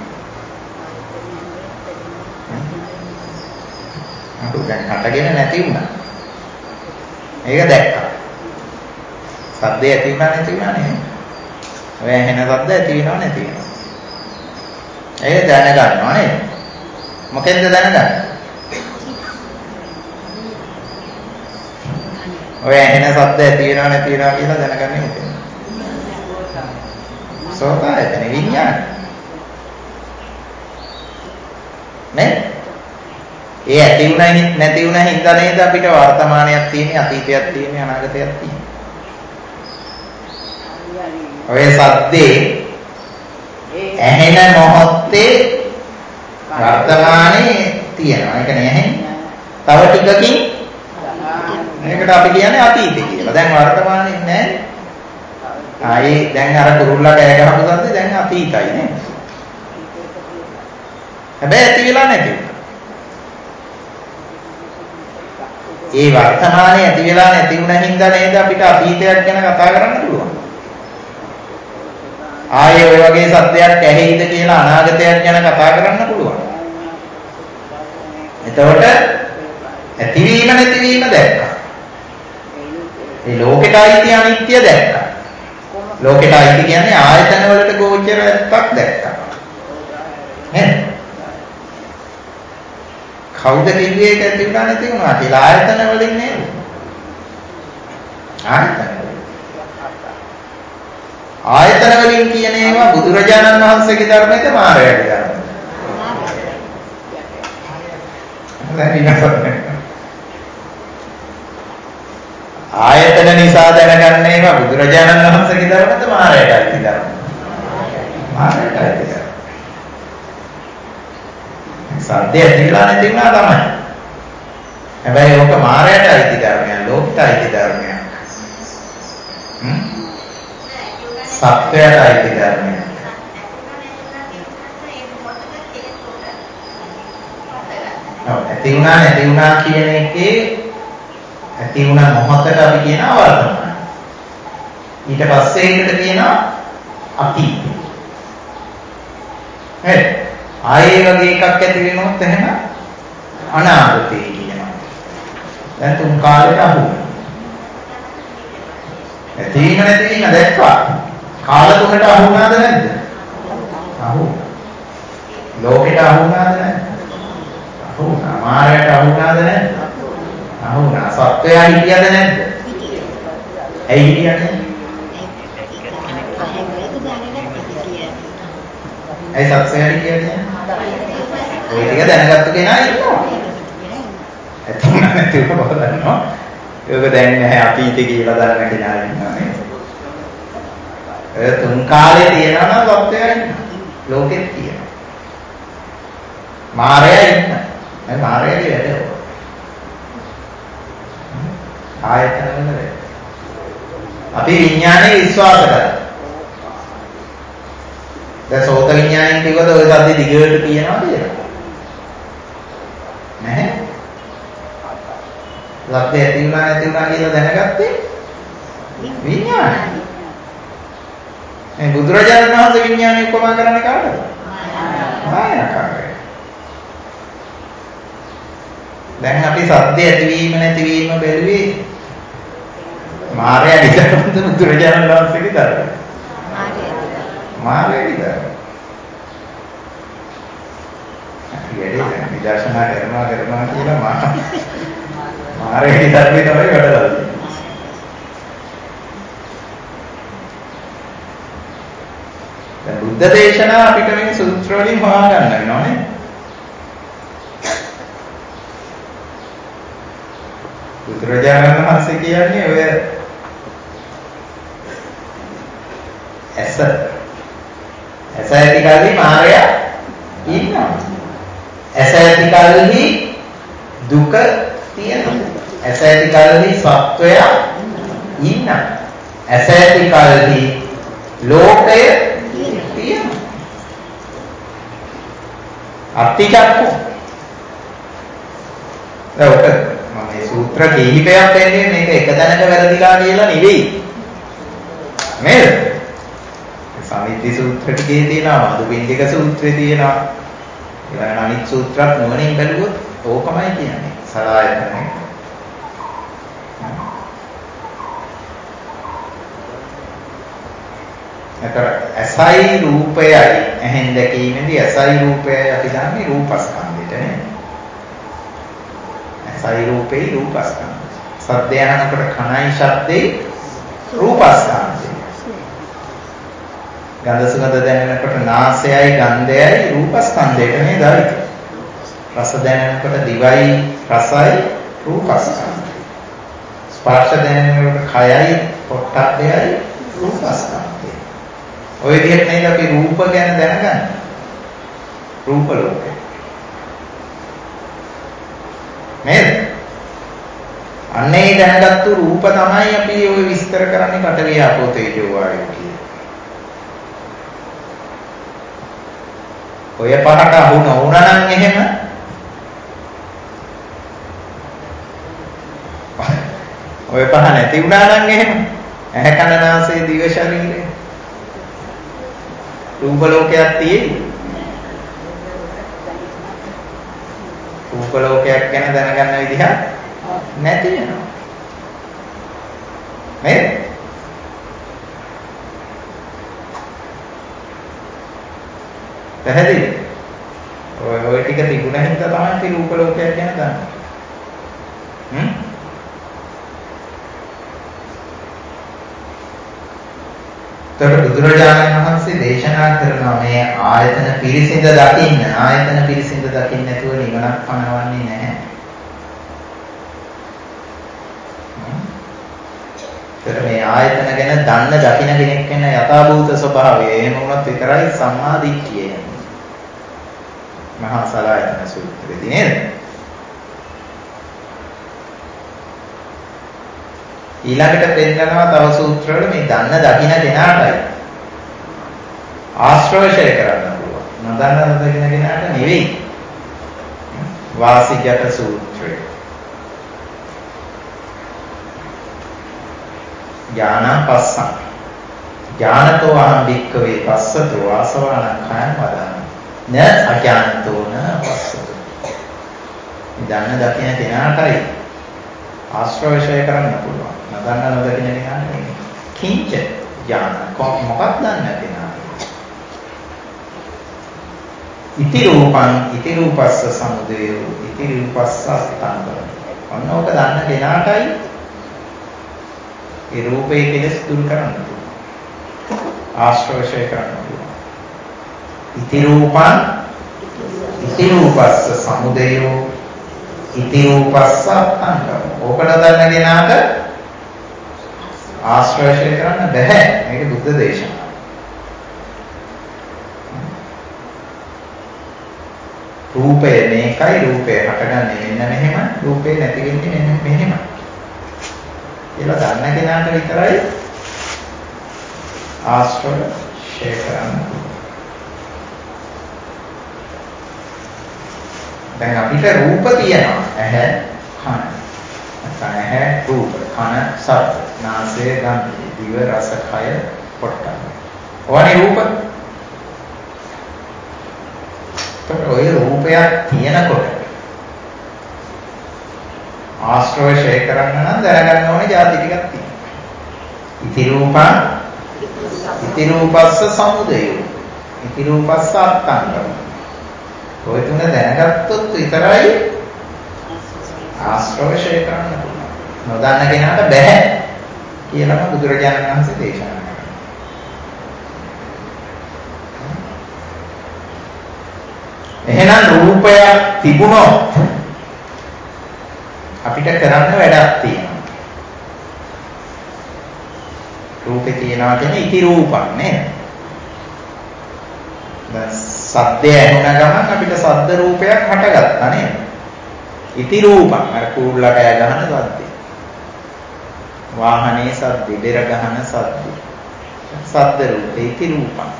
අහු දැන් හටගෙන නැති වුණා. ඒක දැක්කා. සද්දේ ඇති වුණා නැති වුණා නේ. ඔය ඇහෙන සද්ද ඇති වෙනව නැති වෙනව. ඒක දැනගන්නවා නේද? මොකෙන්ද දැනගන්නේ? ඔය ඇහෙන ශබ්ද ඇති වෙනව නැති වෙනව කියලා දැනගන්නේ මොකද? සෝතායතන විඥාන. නේ? ඒ ඇති වුණයි නැති වුණා හින්දා නේද අපිට වර්තමානයක් තියෙන්නේ, අතීතයක් තියෙන්නේ, අනාගතයක් තියෙන්නේ. ඔය සද්දේ ඇහෙන මොහොතේ වර්තමානයේ තියෙනවා. ඒක නේ ඇහෙන්නේ. තව ටිකකින් මේකට අපි කියන්නේ අතීතය කියලා. දැන් වර්තමානයේ නැහැ. ආයේ දැන් අර කුරුල්ලා කෑ ගහපු සද්දේ දැන් අතීතයි නේ. හැබැයි ඇති වෙලා නැති. ඒ වර්තමානයේ ඇති වෙලා නැති වුණ හින්දා නේද අපිට අතීතයක් ගැන කතා කරන්න පුළුවන්. ආයේ ඔය වගේ සද්දයක් ඇහෙයිද කියලා අනාගතයක් ගැන කතා කරන්න පුළුවන්. එතකොට ඇතිවීම නැතිවීම දැක්කා. ඒ ලෝකෙට අයිති අනිත්‍ය දැක්කා. ලෝකෙට අයිති කියන්නේ ආයතන වලට ගෝචර එකක් දැක්කා. නේද? කවුද කිව්වේ ඒක ඇති වුණා නැති වුණා කියලා? ආයතන වලින් නේද? ආයතන ආයතන වලින් කියන ඒවා බුදුරජාණන් වහන්සේගේ ධර්මයේද මායාවේ ධර්මයේද? ආයතන නිසා දැනගන්න ඒවා බුදුරජාණන් වහන්සේගේ ධර්මයේද මායාවේ ධර්ම? මායාවේ ධර්ම. සත්‍ය ඇතිලා නැති වුණා තමයි. හැබැයි ඕක මායාවට අයිති ධර්මයක්, ලෝකයට අයිති ධර්මයක්. හ්ම්? සත්‍යයට අයිති ධර්මයක්. ඔව් ඇති වුණා නැති වුණා කියන එකේ ඇති වුණා මොහොතට අපි කියනවා වර්තමාන. ඊට පස්සේ ඒකට කියනවා අතීත. හරි. ආයේ වගේ එකක් ඇති වෙනොත් එහෙම අනාගතේ කියනවා. දැන් තුන් කාලෙට අහු. ඇතිවීම නැතිවීම දැක්කා. කාල තුනට අහු වුණාද නැද්ද? අහු. ලෝකෙට අහු වුණාද නැද්ද? අහු වුණා. මායයට අහු වුණාද නැද්ද? අහු වුණා. සත්‍යය හිටියද නැද්ද? ඇයි හිටියන්නේ? ඇයි සත්‍යය හිටියන්නේ? ඔය ටික දැනගත්තු කෙනා ඉන්නවා. ඇත්තම නැතිව බලනවා. ඒක දැන් නැහැ අතීත කියලා දන්න කෙනා ඉන්නවා නේද? ඒ තුන් කාලේ තියනවා නම් සත්‍යය ඉන්නවා. ලෝකෙත් තියෙනවා. මායя ඉන්නවා. මේ මායගේ වැඩ. ආයතන වල අපි විඥානේ විශ්වාස කරා. දැන් සෝත විඥාණයෙන් කිව්වද ඔය සද්ද දිගට කියනවා කියලා? නැහැ. සද්ද ඇති වුණා නැති වුණා කියලා දැනගත්තේ විඥානය. මේ බුදුරජාණන් වහන්සේ විඥානය උපමා කරන්නේ කාටද? මායාකාරය. දැන් අපි සද්ද ඇතිවීම නැතිවීම බැලුවේ මායя විතරද බුදුරජාණන් වහන්සේගේ ධර්මය? මාර්ගය විතරයි. අපි වැඩි විදර්ශනා කරනවා කරනවා කියලා මා මාර්ගය විතරයි තමයි වැඩ කරන්නේ. දැන් බුද්ධ දේශනා අපිට මේ සූත්‍ර වලින් හොයාගන්න වෙනවා නේ. බුදුරජාණන් වහන්සේ කියන්නේ ඔය ඇස ඇස ඇති කල්හි මායя ඉන්නවා. ඇස ඇති කල්හි දුක තියෙනවා. ඇස ඇති කල්හි සත්වය ඉන්නවා. ඇස ඇති කල්හි ලෝකය තියෙනවා. අත්‍යචක්කු. ඒක මම මේ සූත්‍ර කීපයක් දෙන්නේ මේක එක තැනක වැරදිලා කියලා නෙවෙයි. නේද? සමිද්දි සූත්‍ර ටිකේ තියෙනවා, මදුපිණ්ඩික සූත්‍රේ තියෙනවා. ඊළඟ අනිත් සූත්‍රات නුවණින් බැලුවොත් ඕකමයි කියන්නේ. සලායතන. එතකොට ඇසයි රූපයයි ඇහෙන් දැකීමේදී ඇසයි රූපයයි අපි දන්නේ රූපස්කන්ධෙට නේ. ඇසයි රූපේ රූපස්කන්ධ. සද්දය අහනකොට කනයි ශබ්දේ රූපස්කන්ධය. ගන්ධ සුගඳ දැනෙනකොට නාසයයි ගන්ධයයි රූපස්කන්ධයට නේද? රස දැනෙනකොට දිවයි රසයි රූපස්කන්ධය. ස්පර්ශ දැනෙනකොට කයයි පොට්ටබ්බයයි රූපස්කන්ධය. ඔය විදිහට නේද අපි රූප ගැන දැනගන්නේ. රූප ලෝකේ. නේද? අන්නේ දැනගත්තු රූප තමයි අපි ඔය විස්තර කරන්නේ පඨවි ආපෝ තේජෝ වායෝ කියලා. ඔය පහට අහු නොවුණා නම් එහෙම ඔය පහ නැති වුණා නම් එහෙම ඇහැ කන නාසය දිව ශරීරය රූප ලෝකයක් තියෙයි. රූප ලෝකයක් ගැන දැනගන්න විදිහ නැති වෙනවා. නේද? පැහැදිලි? ඔය ඔය ටික තිබුණා හින්දා තමයි අපි රූප ලෝකයක් ගැන දන්නේ. හ්ම්? තොට බුදුරජාණන් වහන්සේ දේශනා කරන මේ ආයතන පිරිසිඳ දකින්න ආයතන පිරිසිඳ දකින්න නැතුව නිවනක් පනවන්නේ නැහැ. තොට මේ ආයතන ගැන දන්න දකින්න කෙනෙක් වෙන යථාභූත ස්වභාවය එහෙම වුණත් විතරයි සම්මා දිට්ඨිය එන්නේ. මහා සලායතන සූත්‍රයේදී නේද? ඊළඟට පෙන්නනවා තව සූත්‍රවල මේ දන්න දකින්න කෙනාටයි ආශ්‍රවශය කරන්න පුළුවන්. නොදන්න නොදකින්න කෙනාට නෙවෙයි. වාසිජට සූත්‍රය. ඥාන පස්සං. ඥානතෝ අහං භික්ඛවේ පස්සතෝ ආසවානං khයං වදාමි. න අඥානතෝ න පස්සතෝ. දන්න දකින්න කෙනාටයි ආශ්‍රවශය කරන්න පුළුවන්. නදන්න නොදකින්න කෙනාට නෙවෙයි. කිංච ඥාන මොකක්ද දන්නේ කෙනා. ඉති රූපං ඉති රූපස්ස සමුදය ඉති රූපස්ස අස්තංගම. ඔන්නෝක දන්න කෙනාටයි ඒ රූපේ කෙලස් දුරු කරන්න පුළුවන්. ආශ්‍රවශය කරන්න පුළුවන්. ඉති රූපං ඉති රූපස්ස සමුදය ඉති රූපස්ස අස්තංගම. ඕකට දන්න කෙනාට ආශ්‍රවශය කරන්න බෑ. මේක බුද්ධ දේශනාව. රූපය මේකයි රූපය හටගන්නේ මෙන්න මෙහෙම රූපේ නැති වෙන්නේ මෙන්න මෙහෙම. කියලා දන්න කෙනාට විතරයි ආශ්‍රවශය කරන්න. දැන් අපිට රූප තියෙනවා. ඇහැ කන. ඇහැ රූප, කන ශබ්ද, නාසය ගන්ධ, දිව රස, කය පොට්ටබ්බ. ඔයනේ රූප. ඔය රූපයක් තියෙනකොට ආශ්‍රවශය කරන්න නම් දැනගන්න ඕනේ ಜಾති ටිකක් තියෙනවා. ඉති රූපං ඉති රූපස්ස සමුදය ඉති රූපස්ස අත්තංගම. ඔය තුන දැනගත්තොත් විතරයි ආශ්‍රවශය කරන්න පුළුවන්. නොදන්න කෙනාට බෑ කියලාම බුදුරජාණන් වහන්සේ දේශනා කරනවා. එහෙනම් රූපයක් තිබුණොත් අපිට කරන්න වැඩක් තියෙනවා. රූපේ තියනවා කියන්නේ ඉති රූපක් නේද? දැන් සද්දය ඇහුණ ගමන් අපිට සද්ද රූපයක් හටගත්තා නේද? ඉති රූපං අර කූඩලා කෑ ගහන සද්දේ. වාහනේ සද්දේ, බෙර ගහන සද්දේ. සද්ද රූපේ ඉති රූපං.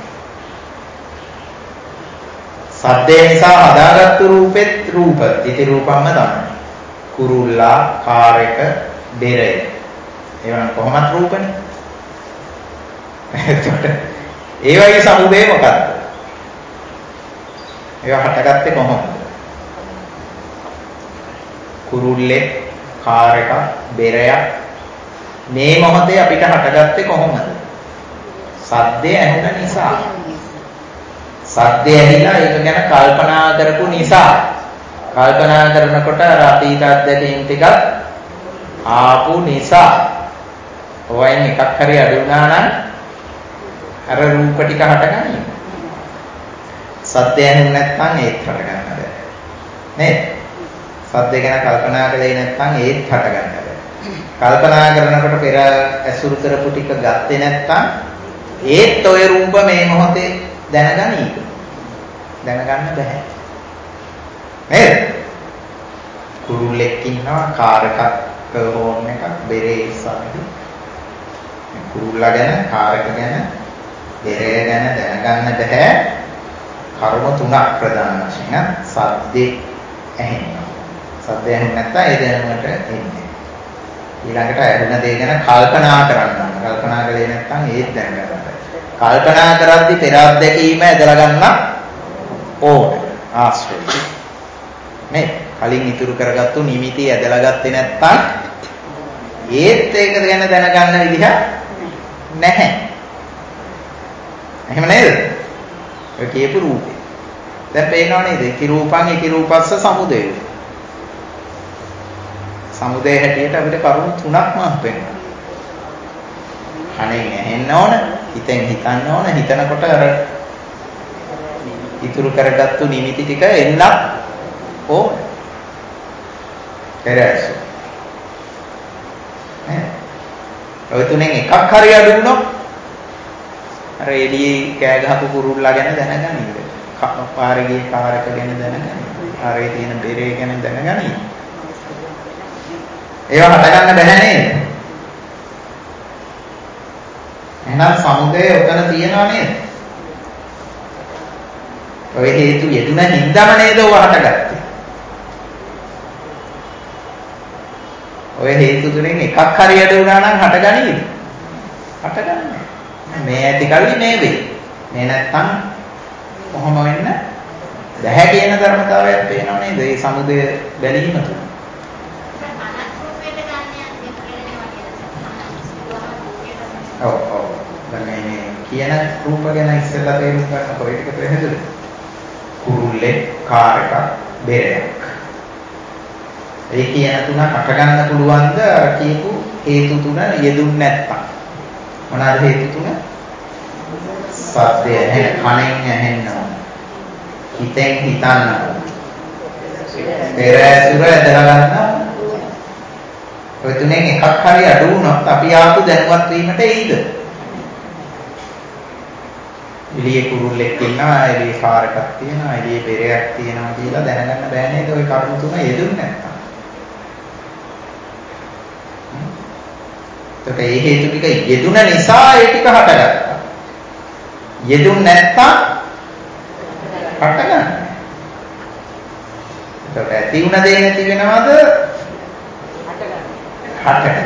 සද්දේ නිසා හදාගත්තු රූපෙත් රූප ඉති රූපම්ම තමයි. කුරුල්ලා, කාරක, බෙරය. ඒවනම් කොහොමද රූපනේ? එතකොට ඒ වගේ සමුදේ මොකක්ද? ඒවා හටගත්තේ කොහොමද? කුරුල්ලේ, කාරක, බෙරය මේ මොහොතේ අපිට හටගත්තේ කොහොමද? සද්දේ ඇහුණ නිසා. සද්දේ ඇහිලා ඒක ගැන කල්පනා කරපු නිසා. කල්පනා කරනකොට අර අතීත අත්දැකීම් ටිකක් ආපු නිසා. ඔයන් එකක් හරි අඩු වුණා නම් අර රූප ටික හටගන්නේ. සද්දය ඇහුනේ නැත්නම් ඒත් හටගන්න බෑ. නේද? සද්ද ගැන කල්පනා කළේ නැත්නම් ඒත් හටගන්න බෑ. කල්පනා කරනකොට පෙර ඇසුරු කරපු ටික ගත්තේ නැත්නම් ඒත් ඔය රූප මේ මොහොතේ දැනගනීද? දැනගන්න බෑ. නේද? කුරුල්ලෙක් ඉන්නවා කාර් එකක් හෝන් එකක් බෙරේ ඉස්සරහදී. කුරුල්ලා ගැන කාර් එක ගැන බෙරේ ගැන දැනගන්න බෑ. කර්ම තුනක් ප්‍රධාන වශයෙන් සද්දේ ඇහෙනවා. සද්දේ ඇහෙන්නේ නැත්නම් ඒ දැනුමට එන්නේ. ඊළඟට ඇහෙන දේ ගැන කල්පනා කරන්න. කල්පනා කරේ නැත්නම් ඒත් දැනගන්න. කල්පනා කරද්දී පෙර අත්දැකීම ඇදලා ගන්න ඕන. ආශ්‍රය. මේ කලින් ඉතුරු කරගත්තු නිමිති ඇදලා ගත්තේ නැත්නම් ඒත් ඒක ගැන දැනගන්න විදිහ නැහැ. එහෙම නේද? ඔය කියපු රූපේ. දැන් පේනව නේද? ඉති රූපං ඉති රූපස්ස සමුදය. සමුදය හැටියට අපිට කරුණු තුනක්ම හම්බෙනවා. කණෙන් ඇහෙන්න ඕන, හිතෙන් හිතන්න ඕන, හිතනකොට අර ඉතුරු කරගත්තු නිමිති ටික එන්නත් ඕන. පෙරස්. නේ? ඔය තුනෙන් එකක් හරි අඩු වුණොත් අර එළියේ කෑ ගහපු කුරුල්ලා ගැන දැනගනින්න. පාරේ ගියේ කාර් එක ගැන දැනගනින්න. ආරේ තියෙන බෙරේ ගැන දැනගනින්න. ඒවා හට ගන්න බෑ නේද? එහෙනම් සමුදය උතන තියනවා නේද? ඔය හේතු යෙදුන හින්දාම නේද ඔය හටගත්තේ. ඔය හේතු තුනෙන් එකක් හරි අඩු වුණා නම් හටගනීද? හටගන්නේ. මේ ඇති කල්ලි මේ වෙයි. මේ නැත්තම් කොහොම වෙන්න බැහැ කියන ධර්මතාවයක් පේනව නේද? මේ සමුදය බැලීම තුන. ඔව් ඔව්. දැන් මේ කියන රූප ගැන ඉස්සෙල්ලා තේරුම් ගන්න කොයි ටික පැහැදිලිද? කුරුල්ලේ කාර් එකක් බෙරයක්. ඒ කියන තුන අට ගන්න පුළුවන්ද අර කියපු හේතු තුන යෙදුන්නේ නැත්තම්? මොනවාද හේතු තුන? සත්‍ය ඇහෙන කණෙන් ඇහෙන්න ඕන. හිතෙන් හිතන්න ඕන. පෙර ඇසුර ඇදලා ගන්න. ඔය තුනෙන් එකක් හරි අඩු වුණොත් අපි ආපු දැනුවත් වීමට එයිද? එළියේ කුරුල්ලෙක් ඉන්නවා, එළියේ කාර් එකක් තියෙනවා, එළියේ බෙරයක් තියෙනවා කියලා දැනගන්න බෑ නේද? ওই කරුණු තුන යෙදුන්නේ නැත්තම්. ඒකට ඒ හේතු ටික යෙදුන නිසා ඒ ටික හටගත්තා. යෙදුන් නැත්තම් හටගන්නේ. ඒකට ඇති වුණ දේ නැති වෙනවද? හටගන්නේ.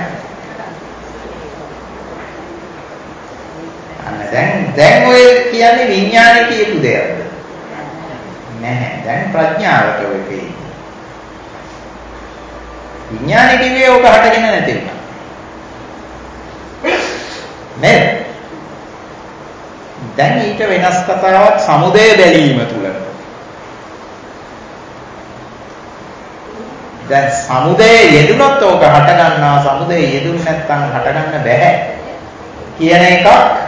අන්න දැන් දැන් ඔය කියන්නේ විඥානේ කියපු දෙයක්ද? නැහැ. දැන් ප්‍රඥාවට ඔය පේන්නේ. විඥානේ කිව්වේ ඔබ හටගෙන නැති වුණා. නේද? දැන් ඊට වෙනස් කතාවක් සමුදය බැලීම තුල. දැන් සමුදය යෙදුනොත් ඕක හට ගන්නවා, සමුදය යෙදුන්නේ නැත්නම් හට ගන්න බෑ කියන එකක්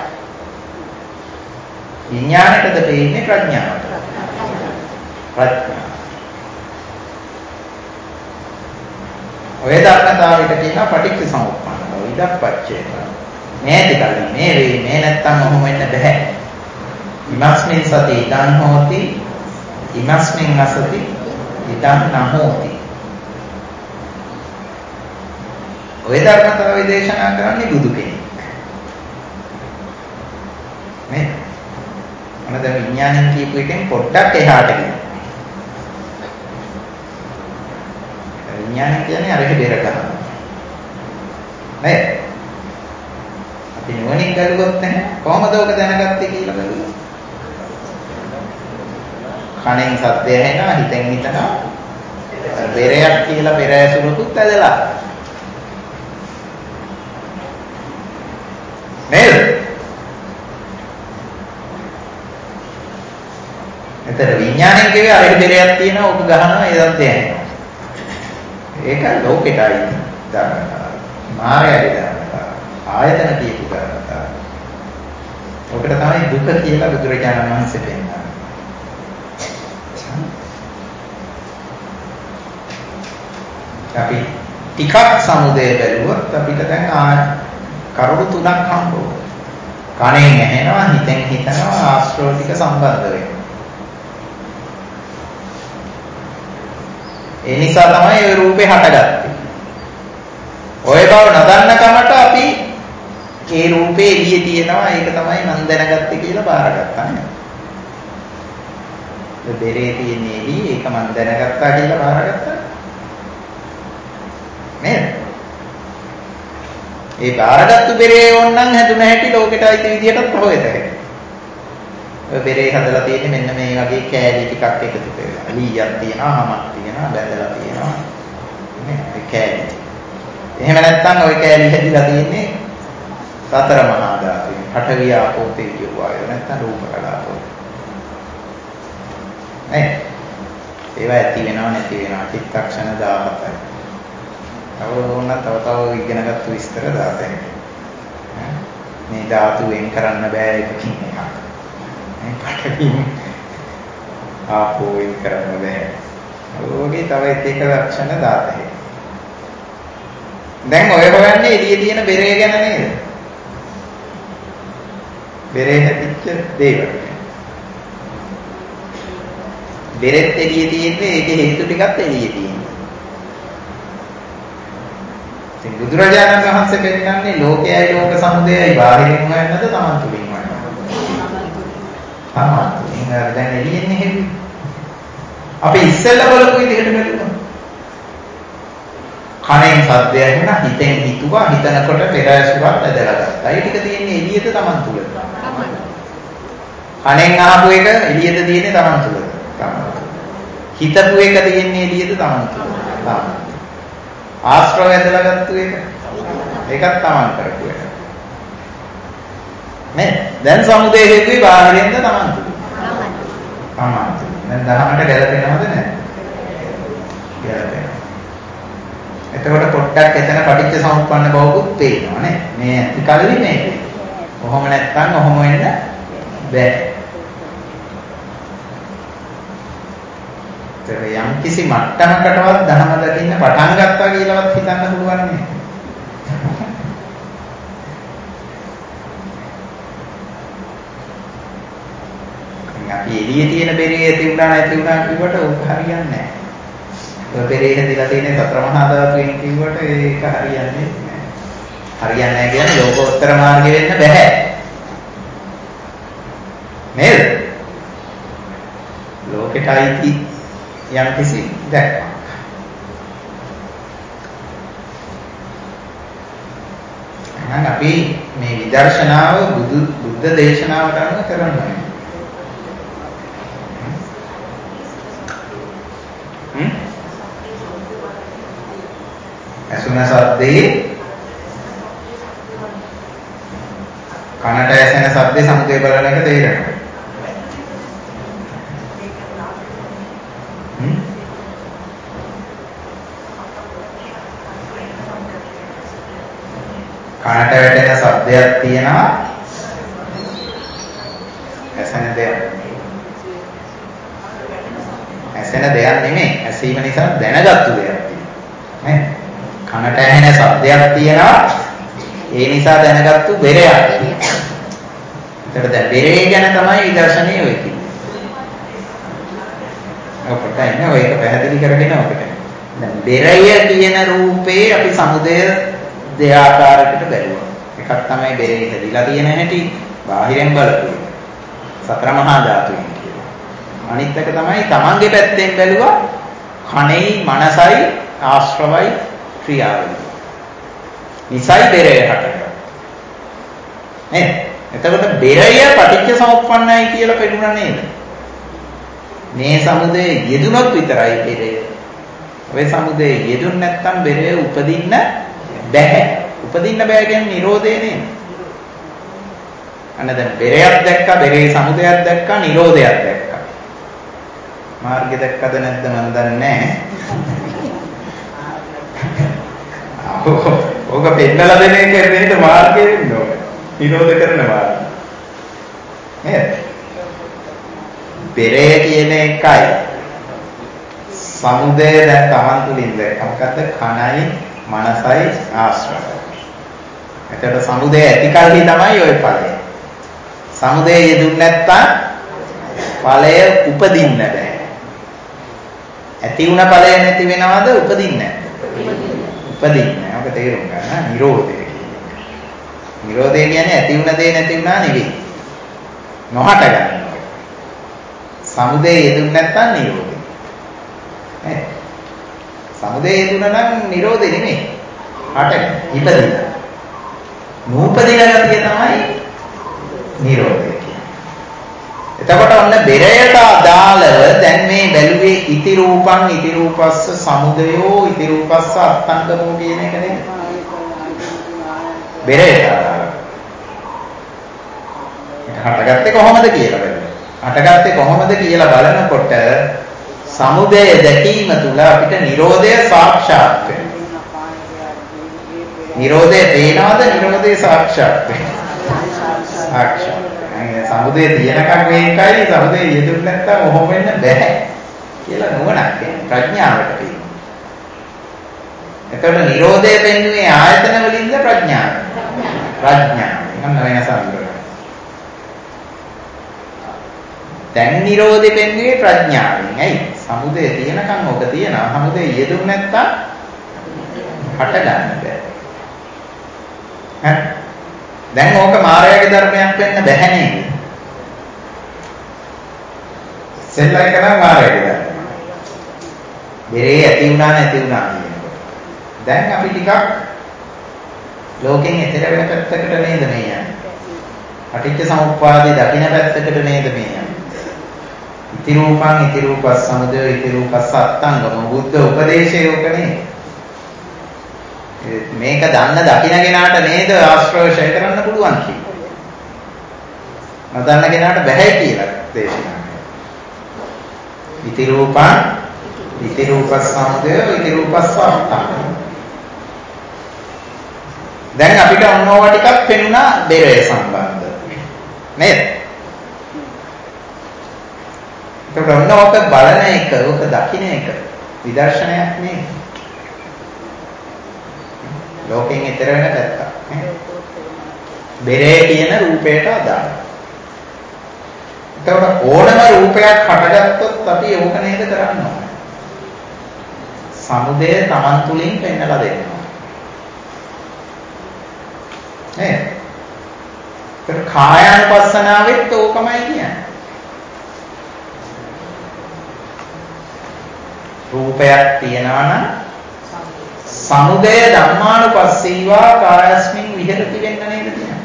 විඥාණයටද තේින්නේ ප්‍රඥාවට? ප්‍රඥාව. ඔය ධර්මතාවයට කියනවා පටිච්චසමුප්පන්නව ඉදප්පච්චේ. මේ දෙකයි මේ වේ මේ නැත්තම් ඔහොම වෙන්න බෑ. ඉමස්මින් සති ඉදං හෝති ඉමස්මින් අසති ඉදං නහෝති. ඔය ධර්මතාවය දේශනා කරන්නේ බුදු කෙනෙක්. මේ මොනද විඥාණයෙන් කියපු එකෙන් පොඩ්ඩක් එහාට ගියා. විඥාණය කියන්නේ අර බෙර ගන්න. නේ? අපි නුවණින් බැලුවොත් නැහැ කොහොමද ඔක දැනගත්තේ කියලා බැලුවොත්. කණෙන් සද්දය ඇහෙනවා, හිතෙන් හිතනවා. බෙරයක් කියලා පෙර ඇසුරුකුත් ඇදලා. නේද? එතන විඥාණයෙන් කියවේ අර බෙරයක් තියෙනවා, ඔක ගහනවා ඒ සද්දය ඇහෙනවා. ඒක ලෝකෙටයි දානවා. මායයට දානවා. ආයතන කියපු කරනවා. ඔකට තමයි දුක කියලා බුදුරජාණන් වහන්සේ පෙන්නන්නේ. අපි ටිකක් සමුදය බැලුවොත් අපිට දැන් කරුණු තුනක් හම්බ වෙනවා. කණෙන් ඇහෙනවා, හිතෙන් හිතනවා, ආශ්‍රව ටික සම්බන්ධ වෙනවා. ඒ නිසා තමයි ওই රූපේ හටගත්තේ. ඔය බව නොදන්න කමට අපි ඒ රූපේ එළියේ තියෙනවා, ඒක තමයි මම දැනගත්තේ කියලා බාරගත්තා නේද? ඒ බෙරේ තියෙන එළිය ඒක මම දැනගත්තා කියලා බාරගත්තා නේද? ඒ බාරගත්තු බෙරේ ඕනනම් හැදුන හැටි ලෝකෙට අයිති විදියටත් හොයතේ. ඔය බෙරේ හදලා තියෙන්නේ මෙන්න මේ වගේ කෑලි ටිකක් එකතු කරලා. ලීයක් තියෙනවා, හමක් තියෙනවා, බැඳලා තියෙනවා. නේ? ඒ කෑලි. එහෙම නැත්නම් ওই කෑලි හැදිලා තියෙන්නේ සතර මහා ධාතුන්. පඨවි ආපෝ තේජෝ වායෝ නැත්නම් රූප කලාපෝ. නේ? ඒවා ඇති වෙනව නැති වෙනව චිත්තක්ෂණ දාහතයි. තව ඕන තව තව ඉගෙනගත්තු විස්තර දාතේ. මේ ධාතු වෙන් කරන්න බෑ එකකින් එකක්. මේ පඨවි ආපෝ වෙන් කරන්න බෑ. ඔයගේ තව එක එක ලක්ෂණ දාතේ. දැන් ඔය හොයන්නේ එළියේ තියෙන බෙරේ ගැන නේද? බෙරේ හැදිච්ච දේවල්. බෙරෙත් එළියේ තියෙන්නේ ඒකේ හේතු ටිකත් එළියේ තියෙන්නේ. ඉතින් බුදුරජාණන් වහන්සේ පෙන්නන්නේ ලෝකයයි ලෝක සමුදයයි බාහිරින් හොයන්නද තමන් තුළින් හොයන්නද? තමන් තුළින්. දැන් එළියෙන්නේ හෙව්වේ. අපි ඉස්සෙල්ලා බලපු විදිහට බලමු. කණෙන් සද්දය ඇහෙනා, හිතෙන් හිතුවා, හිතනකොට පෙර ඇසුරක් ඇදලා ගත්තා. ඒ ටික තියෙන්නේ එළියද තමන් තුළ? තමන්. කණෙන් අහපු එක එළියද තියෙන්නේ තමන් තුළ? තමන්. හිතපු එක තියෙන්නේ එළියද තමන් තුළ? තමන්. ආශ්‍රව ඇදලා ගත්තු එක ඒකත් තමන් කරපු එක. නේ? දැන් සමුදය හේතුයි බාහිරින්ද තමන් තුළ? තමන්. තමන් තුළ. දැන් දහමට ගැලපෙනවද නැහැ? ගැලපෙනවා. එතකොට පොට්ටක් එතන පටිච්ච සමුප්පන්න බවකුත් පේනවා නේ. මේ ඇතිකල්ලි මේක. කොහොම නැත්නම් ඔහොම වෙන්න බෑ. ඒතර යම් කිසි මට්ටමකටවත් ධර්ම දකින්න පටන් ගත්තා කියලාවත් හිතන්න පුළුවන් නේ. අපි එළියේ තියෙන බෙරේ ඇති වුණා නැති වුණා කියවට උක හරියන්නේ නැහැ. ඔය බෙරේ හැදිලා තියෙන සතර මහා ධාතුන් කියවට ඒක හරියන්නේ නැහැ. හරියන්නේ නැහැ කියන්නේ ලෝකෝත්තර මාර්ගෙ වෙන්න බෑ. නේද? ලෝකෙට අයිති යම් කිසි දැක්මක්. එහෙනම් අපි මේ විදර්ශනාව බුදු බුද්ධ දේශනාවට අනුව කරන්නේ. හ්ම්? අසුන සද්දේ කනට ඇසෙන සද්දේ සමුදේ බලන එක තේරෙනවා. හ්ම්? කනට වැටෙන සද්දයක් තියෙනවා. ඇසෙන දෙයක්. ඇසෙන දෙයක් නෙමෙයි. ඇසීම නිසා දැනගත්තු දෙයක් තියෙනවා. නේ? කනට ඇහෙන ශබ්දයක් තියෙනවා. ඒ නිසා දැනගත්තු බෙරයක් තියෙනවා. ඒකට දැන් බෙරේ ගැන තමයි විදර්ශනයේ ඔය කියන්නේ. ඔකට එන්නේ ඔය එක පැහැදිලි කරගෙන ඔකට. දැන් බෙරය කියන රූපේ අපි සමුදය දෙආකාරයකට බැලුවා. එකක් තමයි බෙරේ හැදිලා තියෙන හැටි බාහිරෙන් බලපු එක. සතර මහා ධාතුන් කියලා. අනිත් එක තමයි තමන්ගේ පැත්තෙන් බැලුවා කණෙයි මනසයි ආශ්‍රවයි ක්‍රියාවලිය. නිසයි බෙරය හටගත්තා. නේද? එතකොට බෙරය පටිච්ච සමුප්පන්නයි කියලා පෙළුණා නේද? මේ සමුදේ යෙදුනොත් විතරයි බෙරය. ඔය සමුදේ යෙදුන් නැත්නම් බෙරය උපදින්න බැහැ. උපදින්න බෑ කියන්නේ නිරෝධය නේද? අන්න දැන් බෙරයක් දැක්කා, බෙරේ සමුදයක් දැක්කා, නිරෝධයක් දැක්කා. මාර්ගය දැක්කද නැද්ද මන් දන්නේ නැහැ. ඕක පෙන්නලා දෙන එක නේද මාර්ගය වෙන්න ඕනේ. නිරෝධ කරන මාර්ගය. නේද? බෙරය කියන එකයි සමුදය දැන් තමන් තුළින් දැක්ක. මොකද්ද? කණයි මනසයි ආශ්‍රවයි. එතකොට සමුදය ඇතිකල්හි තමයි ওই ඵලය. සමුදය යෙදුන්නේ නැත්තම් ඵලය උපදින්න බෑ. ඇති වුණ ඵලය නැති වෙනවද උපදින්නේ නැද්ද? උපදින්නේ. ඔක තේරුම් ගන්න. නිරෝධය කියන්නේ. නිරෝධය කියන්නේ ඇති වුණ දේ නැති වුණා නෙවෙයි. නොහට ගන්නවා. සමුදය යෙදුන්නේ නැත්තම් නිරෝධය. නේ? සමුදය යෙදුණා නම් නිරෝධය නෙමෙයි. හටගෙන ඉපදින. නූපදින ගතිය තමයි නිරෝධය කියන්නේ. එතකොට ඔන්න බෙරයට අදාළව දැන් මේ බැලුවේ ඉති රූපං ඉති රූපස්ස සමුදයෝ ඉති රූපස්ස අත්තංගමෝ කියන එක නේද? බෙරයට අදාළව. හටගත්තේ කොහොමද කියලා බලන්න. හටගත්තේ කොහොමද කියලා බලනකොට සමුදය දැකීම තුළ අපිට නිරෝධය සාක්ෂාත් වෙනවා. නිරෝධය පේනවද? නිරෝධය සාක්ෂාත් වෙනවා. සාක්ෂාත්. සමුදය තියෙනකන් මේකයි සමුදය යෙදුන්නේ නැත්තම් ඔහොම වෙන්න බෑ කියලා නුවණක් එන්නේ ප්‍රඥාවට තියෙනවා. එතකොට නිරෝධය පෙන්වන්නේ ආයතන වලින්ද ප්‍රඥාව? ප්‍රඥාව. නිකන් වෙනස අඳුරගන්න. දැන් නිරෝධය පෙන්වන්නේ ප්‍රඥාවෙන්. ඇයි? සමුදය තියෙනකන් ඔක තියෙනවා. සමුදය යෙදුන්නේ නැත්තම් හට ගන්න බෑ. හරි. දැන් ඕක මායාවේ ධර්මයක් වෙන්න බැහැ නේද? සෙල්ලම් කරා මායාවේ ධර්ම. බෙරේ ඇති වුණා නැති වුණා කියනකොට. දැන් අපි ටිකක් ලෝකෙන් එතර වෙන පැත්තකට නේද මේ යන්නේ? පටිච්ච සමුප්පාදේ දකින්න පැත්තකට නේද මේ යන්නේ? ඉති රූපං ඉති රූපස් සමුදය ඉති රූපස් අත්තංගම බුද්ධ උපදේශය ඕක නේද? මේක දන්න දකින්න කෙනාට නේද ආශ්‍රය ඡය කරන්න පුළුවන් කියන්නේ. නොදන්න කෙනාට බෑ කියලා දේශනා කරනවා. ඉති රූපං ඉති රූපස් සමුදය ඉති රූපස් අත්තංගම. දැන් අපිට ඔන්නෝවා ටිකක් පෙනුණා බෙරය සම්බන්ධ. නේද? ඒකට ඔන්නෝක බලන එක, ඕක දකින්න එක විදර්ශනයක් නේ. ලෝකෙන් ඈතර වෙන පැත්තක්. බෙරේ කියන රූපයට අදාළ. එතකොට ඕනම රූපයක් හටගත්තොත් අපි ඕක නේද කරන්න ඕනේ. සමුදය Taman තුලින් පෙන්නලා දෙනවා. නේද? ඒක කායානුපස්සනාවෙත් ඕකමයි කියන්නේ. රූපයක් තියනවා නම් සමුදය ධම්මානුපස්සීවා කායස්මින් විහෙරති වෙන්න නේද කියන්නේ.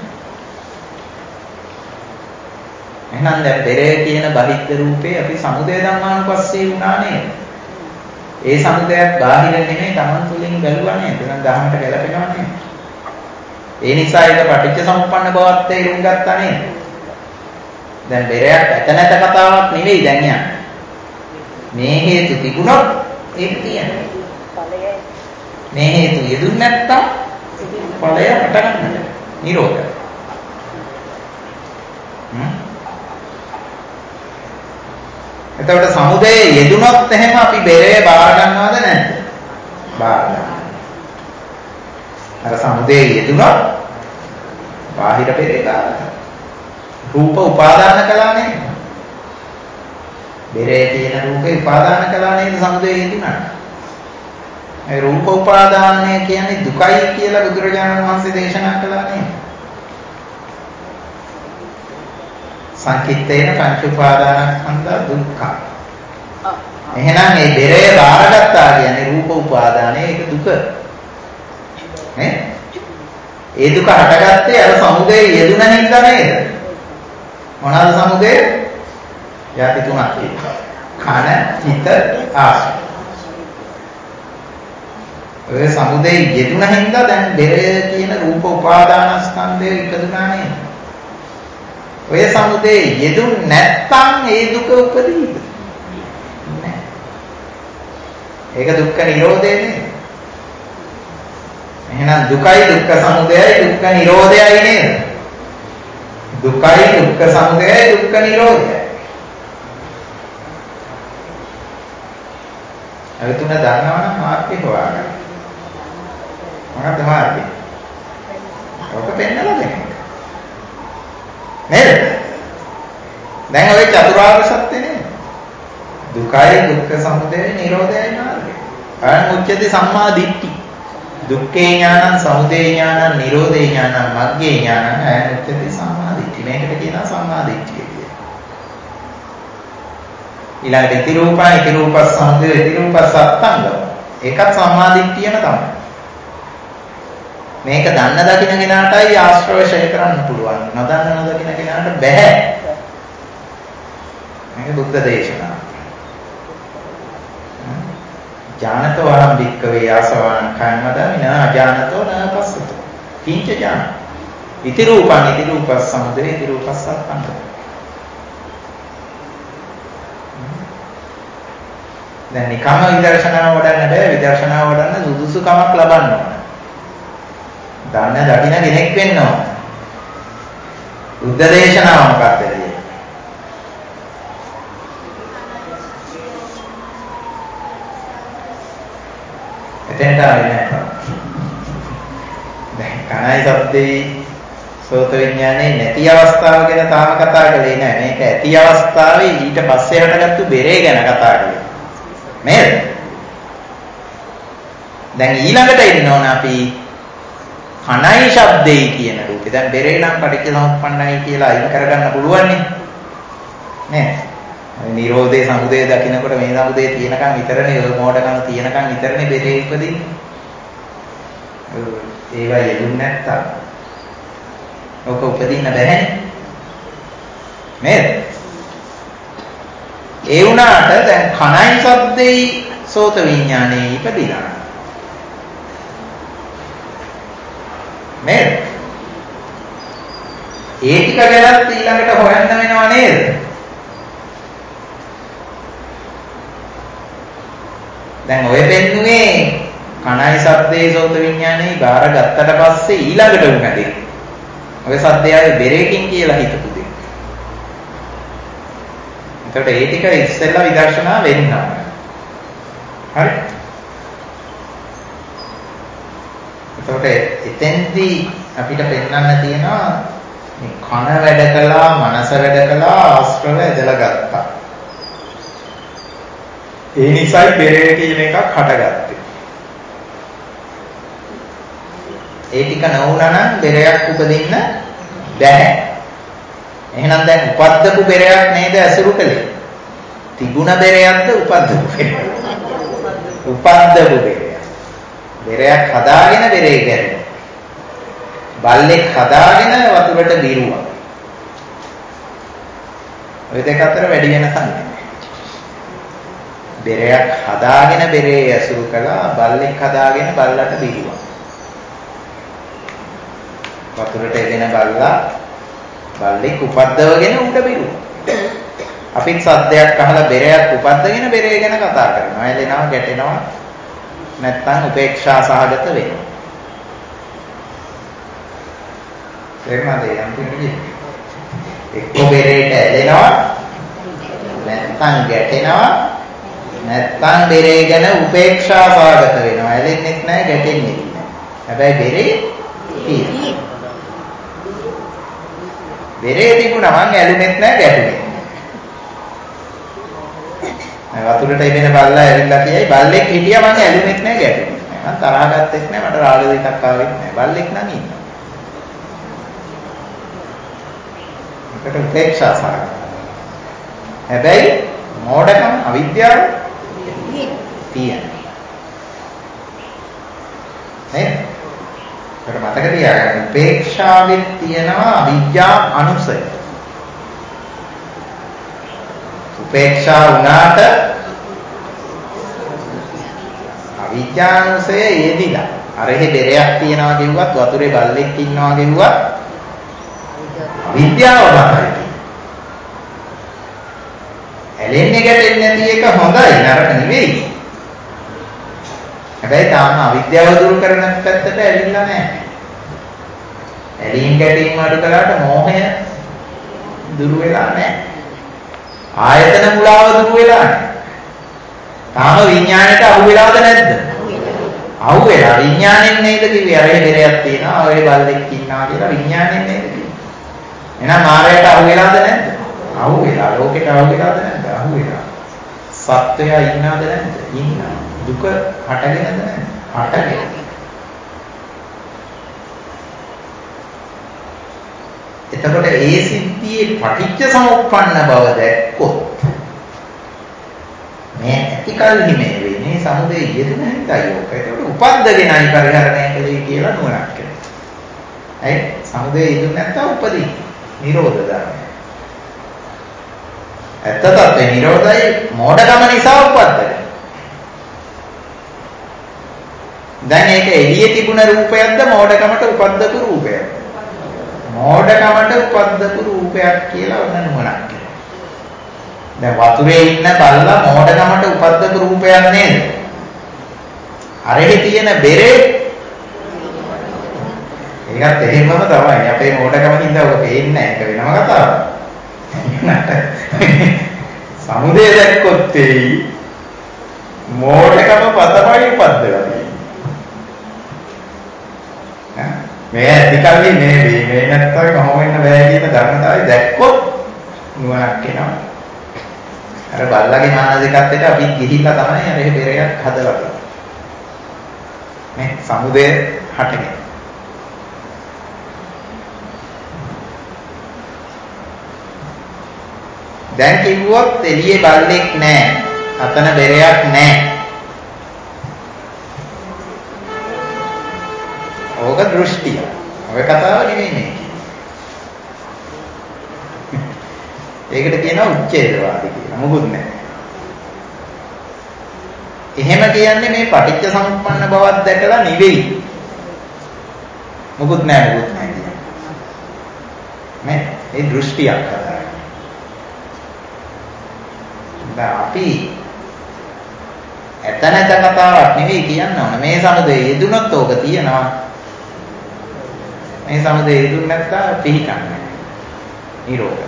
එහෙනම් දැන් බෙරේ කියන බහිද්ද රූපේ අපි සමුදය ධම්මානුපස්සී වුණා නේද? ඒ සමුදයක් බාහිර නෙමෙයි Taman තුලින් බැලුවා නේද? දැන් ගහමට ගැලපෙනවා නේද? ඒ නිසා ඒක පටිච්ච සමුප්පන්න බවත් තේරුම් ගත්තා නේද? දැන් බෙරයක් ඇත නැත කතාවක් නෙවෙයි දැන් යන්නේ. මේ හේතු තිබුණොත් ඒක තියෙනවා. මේ හේතු යෙදුන්නේ නැත්තම් ඵලය හට ගන්නද? නිරෝධය. හ්ම්. එතකොට සමුදය යෙදුනොත් එහෙම අපි බෙරේ බාර ගන්නවද නැද්ද? බාර ගන්නවා. අර සමුදය යෙදුනොත් බාහිර බෙරේ බාර ගන්නවා. රූප උපාදාන කළා නේද? බෙරේ තියෙන රූපේ උපාදාන කළා නේද සමුදය යෙදුනට? ඒ රූප උපාදානය කියන්නේ දුකයි කියලා බුදුරජාණන් වහන්සේ දේශනා කළා නේද? සංකිට්ඨේන පංච උපාදානස්කන්ධ දුක්ඛ. එහෙනම් මේ බෙරය බාරගත්තා කියන්නේ රූප උපාදානය ඒක දුක. නේ? ඒ දුක හටගත්තේ අර සමුදය යෙදුන හින්දා නේද? මොනවාද සමුදය? යටි තුනක් තියෙනවා. කන, හිත, ආශ්‍රය. ඔය සමුදේ යෙදුන හින්දා දැන් බෙරය කියන රූප උපාදානස්කන්ධය ඉපදුනා නේද? ඔය සමුදේ යෙදුන් නැත්තම් ඒ දුක උපදීද? නෑ. ඒක දුක්ඛ නිරෝධය නේද? එහෙනම් දුකයි දුක්ඛ සමුදයයි දුක්ඛ නිරෝධයයි නේද? දුකයි දුක්ඛ සමුදයයි දුක්ඛ නිරෝධයයි. අර තුන දන්නවනම් මාර්ගය හොයාගන්න. මොකක්ද මාර්ගය? ඔක පෙන්නලා දෙන්න. නේද? දැන් ඔය චතුරාර්ය සත්‍ය නේ. දුකයි දුක්ඛ සමුදය නිරෝධයයි මාර්ගය. අනුච්චති සම්මා දිට්ඨි. දුක්ඛේ ඥානං සමුදය ඥානං නිරෝධේ ඥානං මග්ගේ ඥානං අනුච්චති සම්මා දිට්ඨි. මේකට කියනවා සම්මා දිට්ඨිය කියලා. ඊළඟට ඉති රූපං ඉති රූපස් සමුදය ඉති රූපස් සත්ංගම. ඒකත් සම්මා දිට්ඨියම තමයි. මේක දන්න දකින්න කෙනාටයි ආශ්‍රව ශය කරන්න පුළුවන්. නොදන්න නොදකින්න කෙනාට බෑ. මේක බුද්ධ දේශනාව. ඥානතෝ අහං වික්කවේ ආසවං කම්මදමින අඥානතෝ නපස්සතෝ. කිංච ඥාන. ඉති රූපං ඉති රූපස් සමුදය ඉති රූපස් සත්ංගම. දැන් නිකම්ම විදර්ශනාව වඩන්න බෑ. විදර්ශනාව වඩන්න සුදුසුකමක් ලබන්න ඕන. දන්න දකින්න කෙනෙක් වෙන්න ඕන. බුද්ධ දේශනාව මොකක්ද කියන්නේ? එතෙන්ට ආවේ නැහැ. දැන් කණයි සබ්දේ සෝත විඥානේ නැති අවස්ථාව ගැන තාම කතා කරේ නැහැ. මේක ඇති අවස්ථාවේ ඊට පස්සේ හටගත්තු බෙරේ ගැන කතා කරේ. නේද? දැන් ඊළඟට එන්න ඕන අපි කණයි ශබ්දේ කියන රූපේ. දැන් බෙරේ නම් පටිච්චසමුප්පන්නයි කියලා අයින් කරගන්න පුළුවන් නේ. නේද? නිරෝධේ සමුදය දකින්නකොට මේ සමුදේ තියෙනකන් විතරනේ ඔය මොඩකම තියෙනකන් විතරනේ බෙරේ ඉපදින්නේ. ඒවා යෙදුන්නේ නැත්තම් ඔක උපදින්න බැහැ නේද? ඒ වුණාට දැන් කණයි ශබ්දේ සෝත විඥානේ ඉපදිලා නේද? ඒ ටික ගැනත් ඊළඟට හොයන්න වෙනව නේද? දැන් ඔය පෙන්නුවේ කණයි ශබ්දේ සෝත විඥානේ බාර ගත්තට පස්සේ ඊළඟට උනදී. ඔය සද්දයයි බෙරේකින් කියලා හිතපු දෙයක්. එතකොට ඒ ටික ඉස්සෙල්ලා විදර්ශනා වෙන්න ඕන. හරි? එතකොට එතෙන්දී අපිට පෙන්වන්න තියෙනවා මේ කන වැඩ කළා, මනස වැඩ කළා, ආශ්‍රව ඇදලා ගත්තා. ඒ නිසායි බෙරේ කියන එකක් හටගත්තේ. ඒ ටික නොවුනා නම් බෙරයක් උපදින්න බැහැ. එහෙනම් දැන් උපද්දපු බෙරයක් නේද ඇසුරු කළේ? තිබුණ බෙරයක්ද උපද්දපු බෙරයක්? උපද්දපු බෙරයක්. බෙරයක් හදාගෙන බෙරේ ගැරෙනවා. බල්ලෙක් හදාගෙන වතුරට දිරුවා. ඔය දෙක අතර වැඩි වෙනසක් නැහැ. බෙරයක් හදාගෙන බෙරේ ඇසුරු කළා, බල්ලෙක් හදාගෙන බල්ලට දිරුවා. වතුරට එදෙන බල්ලා බල්ලෙක් උපද්දවගෙන උඩ බිරුවා. අපිත් සද්දයක් අහලා බෙරයක් උපද්දගෙන බෙරේ ගැන කතා කරනවා. එලෙනවා, ගැටෙනවා, නැත්තම් උපේක්ෂා සහගත වෙනවා. තේරුණාද යම් කෙනෙක්? එක්ක බෙරේට ඇලෙනවා, නැත්තම් ගැටෙනවා, නැත්තම් බෙරේ ගැන උපේක්ෂා සහගත වෙනවා. ඇලෙන්නෙත් නැහැ, ගැටෙන්නෙත් නැහැ. හැබැයි බෙරේ තියෙනවා. බෙරේ තිබුණා මං ඇලුනෙත් නැහැ, ගැටුනෙත් නැහැ. වතුරට ඉබෙන බල්ලා ඇවිල්ලා කියයි බල්ලෙක් හිටියා මං ඇලුනෙත් නැහැ, ගැටුනෙත් නැහැ. මං තරහ ගත්තෙත් නැහැ, මට රාග දෙකක් ආවෙත් නැහැ. බල්ලෙක් නම් ඉන්නවා. ඒකට උපේක්ෂා සහගත. හැබැයි මෝඩකම අවිද්‍යාව තියෙනවා. නේද? ඒක මතක තියාගන්න. උපේක්ෂාවෙත් තියෙනවා අවිද්‍යා අනුසය. උපේක්ෂා වුණාට අවිද්‍යා අනුසය යෙදිලා. අර එහෙ බෙරයක් තියනවා කිව්වත් වතුරේ බල්ලෙක් ඉන්නවා කිව්වත් අවිද්‍යාව මතයි. ඇලෙන්නේ ගැටෙන්නේ නැති එක හොඳයි, නරක නෙවෙයි. හැබැයි තාම අවිද්‍යාව දුරු කරන පැත්තට ඇවිල්ලා නැහැ. ඇලීම් ගැටීම් අඩු කළාට මෝහය දුරු වෙලා නැහැ. ආයතන මුලාව දුරු වෙලා නැහැ. තාම විඥාණයට අහු වෙලාද නැද්ද? අහු වෙලා. විඥාණයෙන් නේද කිව්වේ අර බෙරයක් තියෙනවා, ඔය බල්ලෙක් ඉන්නවා කියලා විඥාණයෙන් නේද කිව්වේ. එහෙනම් මායයට අහු වෙලාද නැද්ද? අහුවෙලා ලෝකෙට අහුවෙලාද නැද්ද? අහුවෙලා. සත්‍යය ඉන්නවද නැද්ද? ඉන්නවා. දුක හටගෙනද නැද්ද? හටගෙන. එතකොට ඒ සිද්ධියේ පටිච්ච සමුප්පන්න බව දැක්කොත් මේ ඇතිකල්හි මේ වෙන්නේ සමුදේ යෙදුන හිතයි ඕක. ඒකට උපද්දගෙනයි පරිහරණය කළේ කියලා නුවණක් එනවා. ඇයි? සමුදේ යෙදුන නැත්තම් උපදී. නිරෝධ ධර්මය. ඇත්ත තත්ත්වේ නිරෝධයි මෝඩකම නිසා උපද්දගෙන. දැන් ඒක එළියේ තිබුණ රූපයක්ද මෝඩකමට උපද්දපු රූපයක්ද? මෝඩකමට උපද්දපු රූපයක් කියලා ඔන්න නුවණක් එනවා. දැන් වතුරේ ඉන්න බල්ලා මෝඩකමට උපද්දපු රූපයක් නේද? අරෙහි තියෙන බෙරේ ඒකත් එහෙමම තමයි. අපේ මෝඩකම හින්දා ඔක පේන්නේ නැහැ. ඒක වෙනම කතාවක්. සමුදය දැක්කොත් එයි මෝඩකම පතමයි උපද්දලා තියෙන්නේ. මේ ඇතිකල්ලි මේ වේ මේ නැත්තම් කොහොම වෙන්න බෑ කියන ධර්මතාවය දැක්කොත් නුවණක් එනවා. අර බල්ලගේ මානසිකත්වයට අපි ගිහිල්ලා තමයි අර ඒ බෙරයක් හදලා තියෙන්නේ. මේ සමුදය හටගෙන. දැන් කිව්වොත් එළියේ බල්ලෙක් නැහැ. අතන බෙරයක් නැහැ. ඕක දෘෂ්ටිය. ඔය කතාව නෙමෙයි මේ. ඒකට කියනවා උච්ඡේදවාදී කියලා. මොකුත් නැහැ. එහෙම කියන්නේ මේ පටිච්ච සමුප්පන්න බවක් දැකලා නෙවෙයි. මොකුත් නැහැ මොකුත් නැහැ කියන්නේ. මේ ඒ දෘෂ්ටියක් කතාවක්. දැන් අපි එතනට කතාවක් නෙවෙයි කියන්න ඕන. මේ සමුදේ යෙදුනොත් ඕක තියෙනවා. මේ සමුදේ යෙදුන නැත්නම් පිළිකන්නේ. නිරෝධ.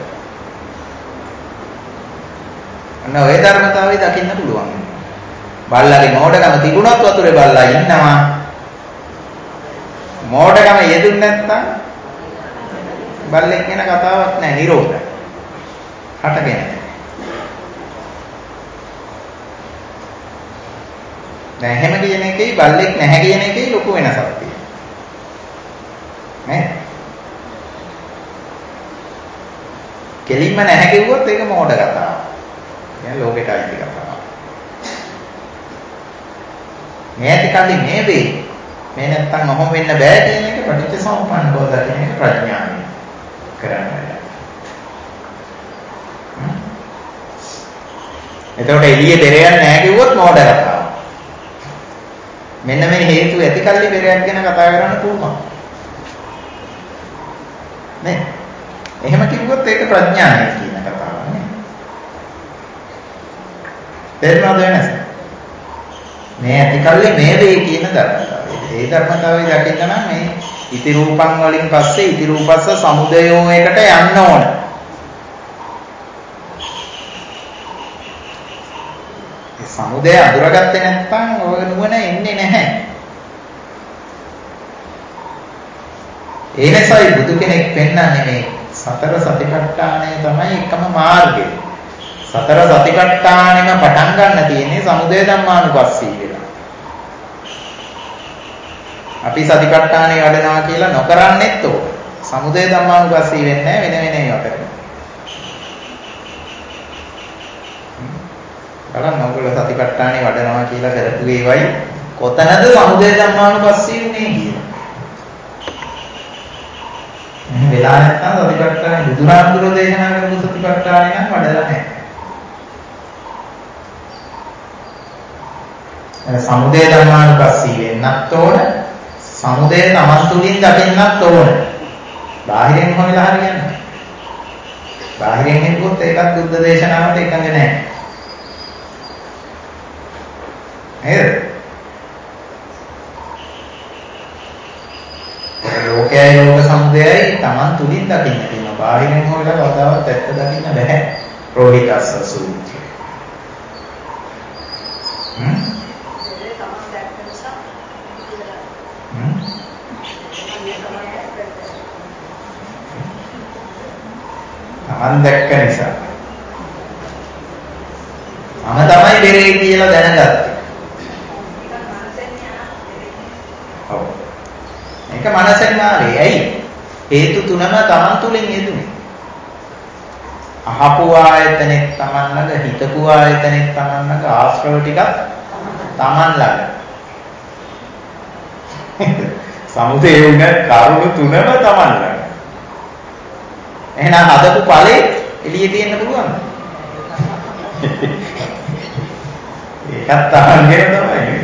අන්න ඔය ධර්මතාවය දකින්න පුළුවන්. බල්ලාගේ මෝඩකම තිබුණොත් වතුරේ බල්ලා ඉන්නවා. මෝඩකම යෙදුන නැත්නම් බල්ලෙක් ගැන කතාවක් නැහැ. නිරෝධ. හටගෙන. දැන් එහෙම කියන එකේ බල්ලෙක් නැහැ කියන එකේ ලොකු වෙනසක් තියෙනවා. නේ? කෙලින්ම නැහැ කිව්වොත් ඒක මෝඩ කතාවක්. يعني ලෝකෙට අයිති කතාවක්. මේ ඇතිකල්ලි මේ වේ. මේ නැත්තම් ඔහොම වෙන්න බෑ කියන එක පටිච්ච සමුප්පන්න බව දකින එක ප්‍රඥාවෙන් කරන්නේ. එතකොට එළියේ බෙරයක් නැහැ කිව්වොත් මෝඩ කතාවක්. මෙන්න මේ හේතු ඇතිකල්ලි බෙරයක් ගැන කතා කරන්න පුළුවන්. නේ? එහෙම කිව්වොත් ඒක ප්‍රඥාවෙන් කියන කතාවක් නේ. තේරුණාද වෙනස? මේ ඇතිකල්ලි මේ වේ කියන ධර්මතාවය. ඒ ධර්මතාවය දකින්න නම් මේ ඉති රූපං වලින් පස්සේ ඉති රූපස්ස සමුදයෝ එකට යන්න ඕන. සමුදය අඳුරගත්තේ නැත්නම් ඔය නුවණ එන්නේ නැහැ. ඒ නිසායි බුදු කෙනෙක් පෙන්වන්නේ මේ සතර සතිපට්ඨානය තමයි එකම මාර්ගය. සතර සතිපට්ඨානෙම පටන් ගන්න තියෙන්නේ සමුදය ධම්මානුපස්සී කියලා. අපි සතිපට්ඨානෙ වඩනවා කියලා නොකරන්නෙත් ඕක. සමුදය ධම්මානුපස්සී වෙන්නේ වෙන වෙන ඒවා කරනවා. බලන්න ඔයගොල්ලෝ සතිපට්ඨානෙ වඩනවා කියලා කරපු ඒවයි කොතනද සමුදය ධම්මානුපස්සී උනේ කියලා. මේ වෙලා නැත්නම් සතිපට්ඨානෙ බුදුරාමුදුරෝ දේශනා කරපු සතිපට්ඨානෙ නම් වඩලා නැහැ. සමුදය ධම්මානුපස්සී වෙන්නත් ඕන. සමුදය තමන් තුළින් දකින්නත් ඕන. බාහිරින් හොයලා හරියන්නේ නැහැ. බාහිරින් හිතුවොත් ඒකත් බුද්ධ දේශනාවට එකඟ නැහැ. නේද? ලෝකයයි ලෝක සමුදයයි තමන් තුළින් දකින්න තියෙනවා. බාහිරින් හොයලා කවදාවත් ඇත්ත දකින්න බෑ. රෝහිතස්ස සූත්‍රය. හ්ම්? ඒ තමන් දැක්ක නිසා හ්ම්? තමන් මම දැක්ක නිසා. මම තමයි බෙරේ කියලා දැනගත්තේ. ඔව්. ඒක මනසෙන් ආවේ. ඇයි? හේතු තුනම Taman තුලින් යෙදුනේ. අහපු ආයතනෙත් Taman ළඟ, හිතපු ආයතනෙත් Taman ළඟ, ආශ්‍රව ටිකක් Taman ළඟ. සමුදේ උන කරුණු තුනම Taman ළඟ. එහෙනම් හදපු ඵලෙ එළියේ තියෙන්න පුළුවන්ද? ඒකත් Tamanගේ තමයි.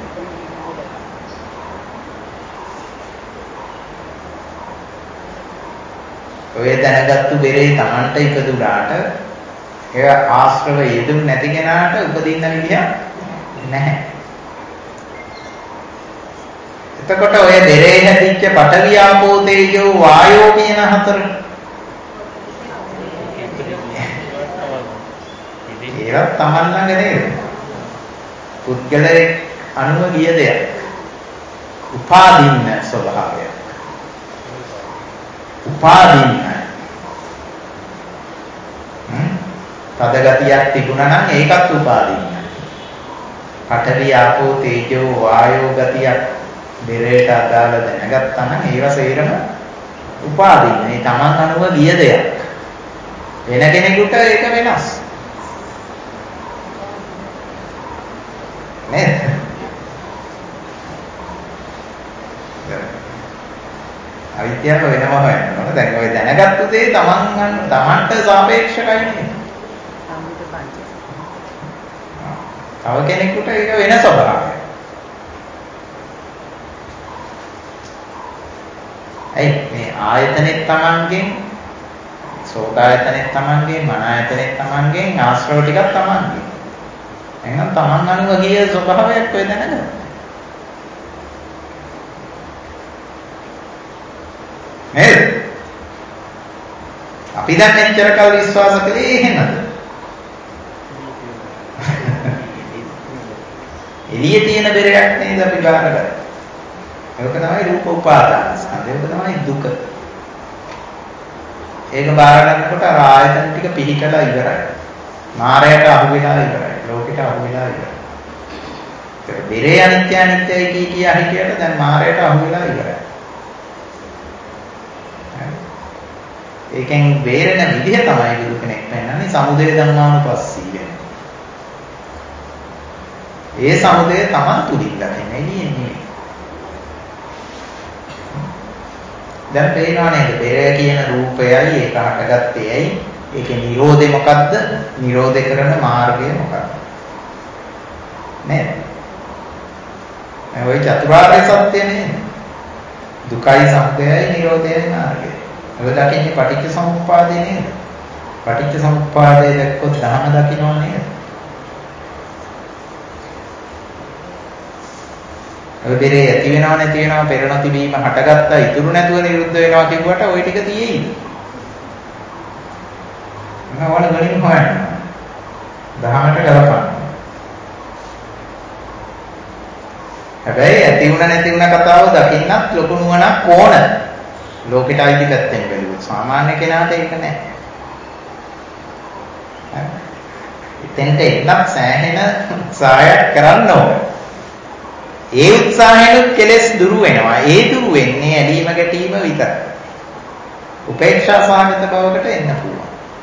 ඔය දැනගත්තු බෙරේ Tamanට ඉපදුනාට ඒ ආශ්‍රව යෙදුම් නැති කෙනාට උපදින්න විදියක් නැහැ. එතකොට ඔය බෙරේ හැදිච්ච පඨවි ආපෝ තේජෝ වායෝ කියන හතර ඒවත් Taman ළඟ නේද? පුද්ගලයේ අනුව ගිය දෙයක්. උපාදීන ස්වභාවය. උපාදීන. හ්ම්. තද ගතියක් තිබුණා නම් ඒකත් උපාදීන. පඨවි ආපෝ තේජෝ වායෝ ගතියක් බෙරේට අදාළ දැනගත්තා නම් ඒව සේරම උපාදීන. ඒ Taman අනුව ගිය දෙයක්. වෙන කෙනෙකුට ඒක වෙනස්. නේද? අවිද්‍යාව වෙනම හොයනවා. දැන් ඔය දැනගත්තු දේ Taman Tamanට සාපේක්ෂකයි නේද? තව කෙනෙකුට ඒක වෙන ස්වභාවයක්. ඇයි මේ ආයතනෙත් Tamanගෙන්, සෝතායතනෙත් Tamanගෙන්, මන ආයතනෙත් Tamanගෙන්, ආශ්‍රව ටිකක් Tamanගෙන්. එහෙනම් Taman අනුව ගිය ස්වභාවයක් ඔය දැනගන්න. නේද? අපි දැන් මෙච්චර කල් විශ්වාස කළේ එහෙමද? එළියේ තියෙන බෙරයක් නේද අපි බාරගත්තේ. ඒක තමයි රූප උපාදාන ස්කන්ධය. ඒක තමයි දුක. ඒක බාර ගන්නකොට අර ආයතන ටික පිහිටලා ඉවරයි. මායයට අහු වෙලා ඉවරයි. ලෝකෙට අහු වෙලා ඉවරයි. ඒක බෙරේ අනිත්‍ය අනිත්‍යයි කිය කිය හිටියට දැන් මායයට අහු වෙලා ඉවරයි. ඒකෙන් බේරෙන විදිහ තමයි බුදු කෙනෙක් පෙන්නන්නේ සමුදය ධම්මානුපස්සී වෙන. ඒ සමුදය Taman තුලින් දකින්න එළියෙන් නෙවෙයි. දැන් පේනවා නේද? බෙරය කියන රූපයයි ඒක හටගත්තේ ඇයි? ඒකේ නිරෝධය මොකද්ද? නිරෝධය කරන මාර්ගය මොකක්ද? නේද? ඔය චතුරාර්ය සත්‍ය නේද? දුකයි සමුදයයි නිරෝධයයි මාර්ගය. ඔය දකින්නේ පටිච්ච සමුප්පාදේ නේද? පටිච්ච සමුප්පාදේ දැක්කොත් ධර්ම දකින්නව නේද? ඔය බෙරේ ඇති වෙනව නැති වෙනව පෙර නොතිබීම හටගත්තා ඉතුරු නැතුව නිරුද්ධ වෙනවා කියුවට ওই ටික තියෙයිද? මොනවල ගණන් හොයන්න. දහමට ගලපන්න. හැබැයි ඇති වුණ නැති වුණ කතාව දකින්නත් ලොකු නුවණක් ඕන. ලෝකෙට අයිති පැත්තෙන් බැලුවොත් සාමාන්‍ය කෙනාට ඒක නැහැ. එතෙන්ට එන්නත් සෑහෙන උත්සාහයක් කරන්න ඕන. ඒ උත්සාහයෙන් කෙලෙස් දුරු වෙනවා. ඒ දුරු වෙන්නේ ඇලීම ගැටීම විතරයි. උපේක්ෂා සාගත බවකට එන්න පුළුවන්.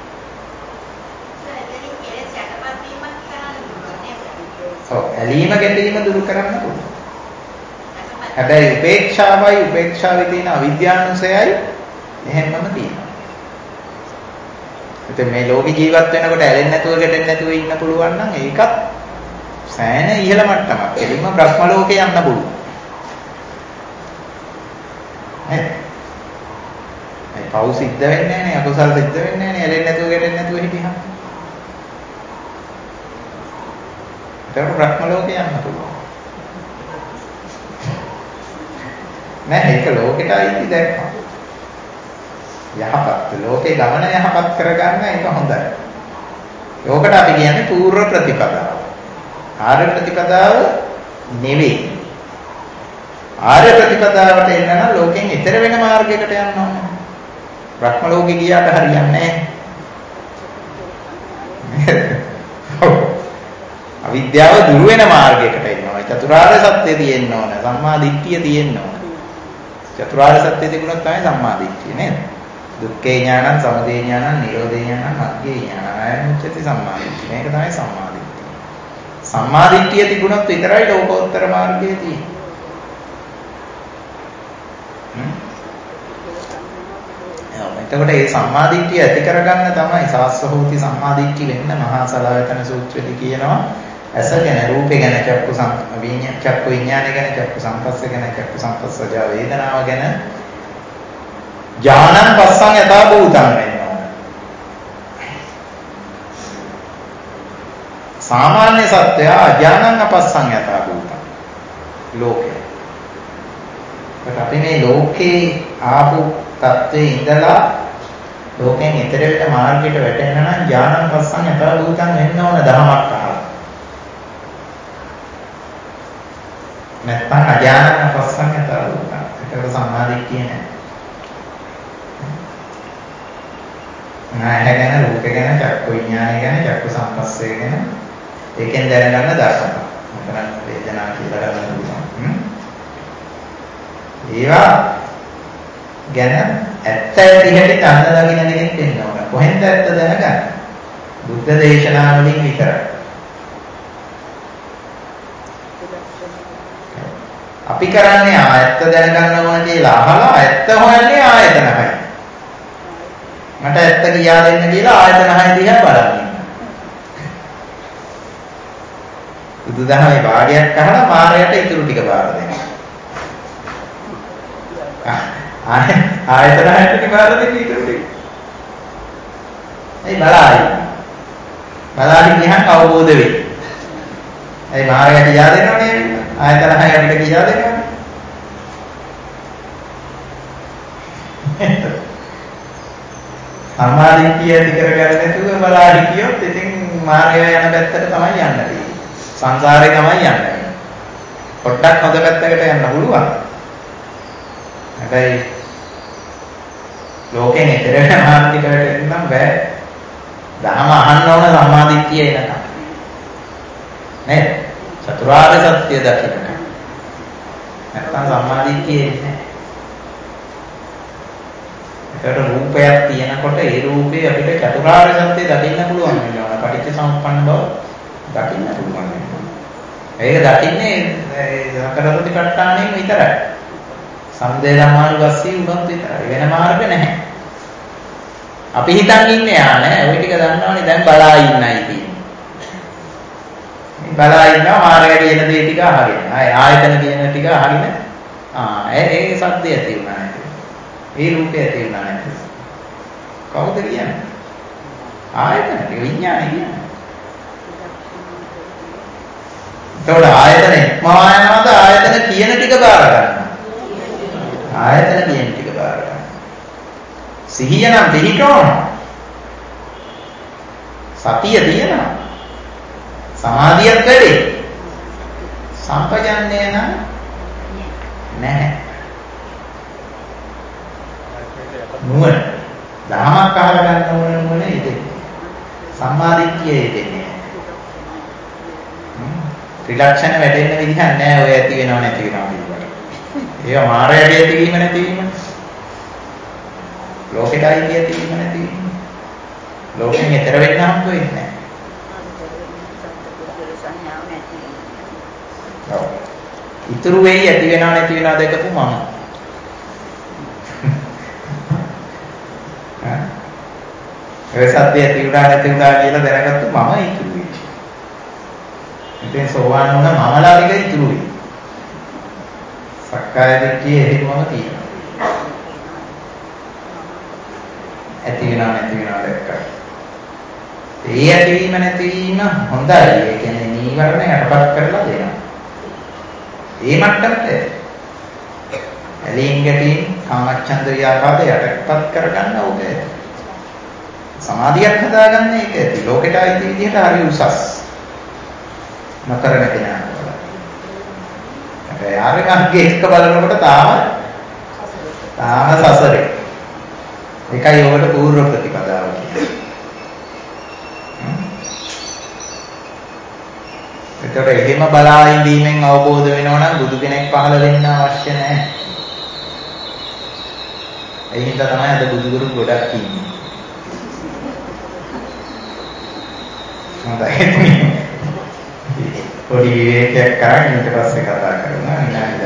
ඔව් ඇලීම ගැටීම දුරු කරන්න පුළුවන්. හැබැයි උපේක්ෂාවයි උපේක්ෂාවේ තියෙන අවිද්‍යානුසයයි එහෙමම තියෙනවා. ඉතින් මේ ලෝක ජීවත් වෙනකොට ඇලෙන්නේ නැතුව ගැටෙන්නේ නැතුව ඉන්න පුළුවන් නම් ඒකත් සෑහෙන ඉහළ මට්ටමක්. එළිම බ්‍රහ්ම ලෝකේ යන්න පුළුවන්. නේද? ඒ පව් සිද්ධ වෙන්නේ නැහැ නේ, අකුසල් සිද්ධ වෙන්නේ නැහැ නේ, ඇලෙන්නේ නැතුව ගැටෙන්නේ නැතුව හිටියම. ඒක බ්‍රහ්ම ලෝකේ යන්න පුළුවන්. නෑ ඒක ලෝකෙට අයිති දැක්කා. යහපත් ලෝකේ ගමන යහපත් කරගන්න ඒක හොඳයි. ලෝකට අපි කියන්නේ පූර්ව ප්‍රතිපදාව. ආර්ය ප්‍රතිපදාව නෙවෙයි. ආර්ය ප්‍රතිපදාවට එන්න නම් ලෝකෙන් ඈතර වෙන මාර්ගයකට යන්න ඕනේ. බ්‍රහ්ම ලෝකෙ ගියාට හරියන්නේ නැහැ. අවිද්‍යාව දුරු වෙන මාර්ගයකට එනවා. චතුරාර්ය සත්‍ය තියෙන්න ඕන. සම්මා දිට්ඨිය තියෙන්න ඕන. චතුරාර්ය සත්‍ය තිබුණොත් තමයි සම්මා දිට්ඨිය නේද? දුක්ඛේ ඥානං, සමුදය ඥානං, නිරෝධේ ඥානං, මග්ගේ ඥානං. අයමුච්චති සම්මා දිට්ඨිය. මේක තමයි සම්මා දිට්ඨිය. සම්මා දිට්ඨිය තිබුණොත් විතරයි ලෝකෝත්තර මාර්ගයේ තියෙන්නේ. එතකොට මේ සම්මාදිට්ඨිය ඇති කරගන්න තමයි සාස්වහෝති සම්මාදිට්ඨිය වෙන්න මහා සලායතන සූත්‍රයේදී කියනවා ඇස ගැන රූපේ ගැන චක්කු විඤ්ඤාණ චක්කු විඤ්ඤාණය ගැන චක්කු සංපස්ස ගැන චක්කු සංපස්සජා වේදනාව ගැන ඥානං පස්සං යථා භූතං වෙනවා. සාමාන්‍ය සත්‍යය අඥානං අපස්සං යථා භූතං ලෝකේ. ඒත් අපි මේ ලෝකේ ආපු තත්ත්වයේ ඉඳලා ලෝකෙන් ඈතර වෙට මාර්ගයට වැටෙන්න නම් ඥානං පස්සං යථා භූතං වෙන්න ඕන දහමක් අහලා. නැත්නම් අඥානං පස්සං යථා භූතං. ඒකට සම්මාදිට්ඨිය නැහැ. නාය ගැන රූප ගැන චක්කු විඤ්ඤාණය ගැන චක්කු සංපස්සේ ගැන ඒකෙන් දැනගන්න දර්ශන. මොකද වේදනා කියලා ගන්න පුළුවන්. ඒවා ගැන ඇත්ත ඇති හැටි තන්න දකින්න කෙනෙක් වෙන්න ඕන. කොහෙන්ද ඇත්ත දැනගන්නේ? බුද්ධ දේශනා වලින් විතරයි. අපි කරන්නේ ආයත්ත දැනගන්න ඕන කියලා අහලා ඇත්ත හොයන්නේ ආයතන හය. මට ඇත්ත කියා දෙන්න කියලා ආයතන හය දිහා බලන්නේ. බුදුදහමේ භාගයක් අහලා මාරයට ඉතුරු ටික බාර දෙනවා. ආයතන හයට බාර දෙන්න ඉතුරු ටික. ඒ බලයි. බලයි ගියහම අවබෝධ වෙයි. ඒ මාරයට කියා දෙනවනේ ආයතන හය අපිට කියා දෙනවා. සම්මාදිට්ඨිය ඇති කරගන්න නැතුව බලා හිටියොත් ඉතින් මාර්ගය යන පැත්තට තමයි යන්න තියෙන්නේ. සංසාරේ තමයි යන්නේ. පොඩ්ඩක් හොඳ පැත්තකට යන්න පුළුවන්. හැබැයි ලෝකෙන් ඈතර මාර්ගයකට එන්න බෑ. ධර්ම අහන්න ඕන සම්මාදිට්ඨිය එනකම්. නේද? චතුරාර්ය සත්‍ය දකින්න. නැත්නම් සම්මාදිට්ඨිය එන්නේ නැහැ. ඒකට රූපයක් තියෙනකොට ඒ රූපේ අපිට චතුරාර්ය සත්‍ය දකින්න පුළුවන් වෙනවා. පටිච්චසමුප්පන්න බව දකින්න පුළුවන් වෙනවා. ඒක දකින්නේ සතරපටිපට්ඨානෙම විතරයි. සම්දේ ධම්මානුපස්සී උනොත් විතරයි. වෙන මාර්ග නැහැ. අපි හිතන් ඉන්නේ ආ නෑ. ওই ටික දන්නවනේ දැන් බලා ඉන්නයි කියන්නේ. මේ බලා ඉන්නවා මාර්ගයට එන දේ ටික අහගෙන. ආය ආයතන කියන ටික අහගෙන ආ ඒ සද්දය ඇති වුණා නේද? ඒ රූපය ඇති වුණා නේද? කවුද කියන්නේ? ආයතන ටික විඥානය කියන්නේ. ඒතකොට ආයතන ඉක්මවා යනවාද ආයතන කියන ටික බාර ගන්නවා. ආයතන කියන ටික බාර ගන්නවා. සිහිය නම් පිහිටවනවා. සතිය තියෙනවා. සමාධියක් වැඩි. සම්පජන්ණය නම් නැහැ. නුවණ. දහමක් අහලා ගන්න ඕන නුවණ ඉතින්. සම්මාදිට්ඨිය ඉතින්නේ. ත්‍රිලක්ෂණ වැටෙන්න විදිහක් නැහැ ඔය ඇති වෙනව නැති වෙනව කියනකොට. ඒවා මායයට ඇතිවීම නැතිවීම. ලෝකෙටයි ඇතිවීම නැතිවීම. ලෝකෙන් ඈතර වෙන්න හම්බ වෙන්නේ නැහැ. ඔව්. ඉතුරු වෙයි ඇති වෙනව නැති වෙනව දැකපු මම. හා. ඒ සත්‍ය ඇති වුණා නැති වුණා කියලා දැනගත්තු මම ඉතුරු වෙයි. ඉතින් සෝවාන් වුණ මමලා ටික ඉතුරු වෙයි. සක්කාය දිට්ඨිය එහෙමම තියෙනවා. ඇති වෙනව නැති වෙනව දැක්කා. ඒ ඇතිවීම නැතිවීම හොඳයි. ඒ කියන්නේ නීවරණ යටපත් කරලා දෙනවා. ඒ මට්ටමට ඇලීම් ගැටීම් කාමච්ඡන්ද ව්‍යාපාද යටපත් කරගන්න ඕකේ. සමාධියක් හදාගන්න ඒක ඇති. ලෝකෙට ආйти විදිහට හරි උසස්. නොකරන කෙනා. හැබැයි ආර්ය මාර්ගයේ එක බලනකොට තාම තාම සසරේ. ඒකයි ඔකට පූර්ව ප්‍රතිපදාව කියන්නේ. ඒතකොට එහෙම බලා ඉඳීමෙන් අවබෝධ වෙනවා නම් බුදු කෙනෙක් පහළ වෙන්න අවශ්‍ය නැහැ. ඒ හින්දා තමයි අද බුදුගුරු ගොඩක් ඉන්නේ. හොඳයි. පොඩි විවේකයක් කරන් ඊට පස්සේ කතා කරනවා.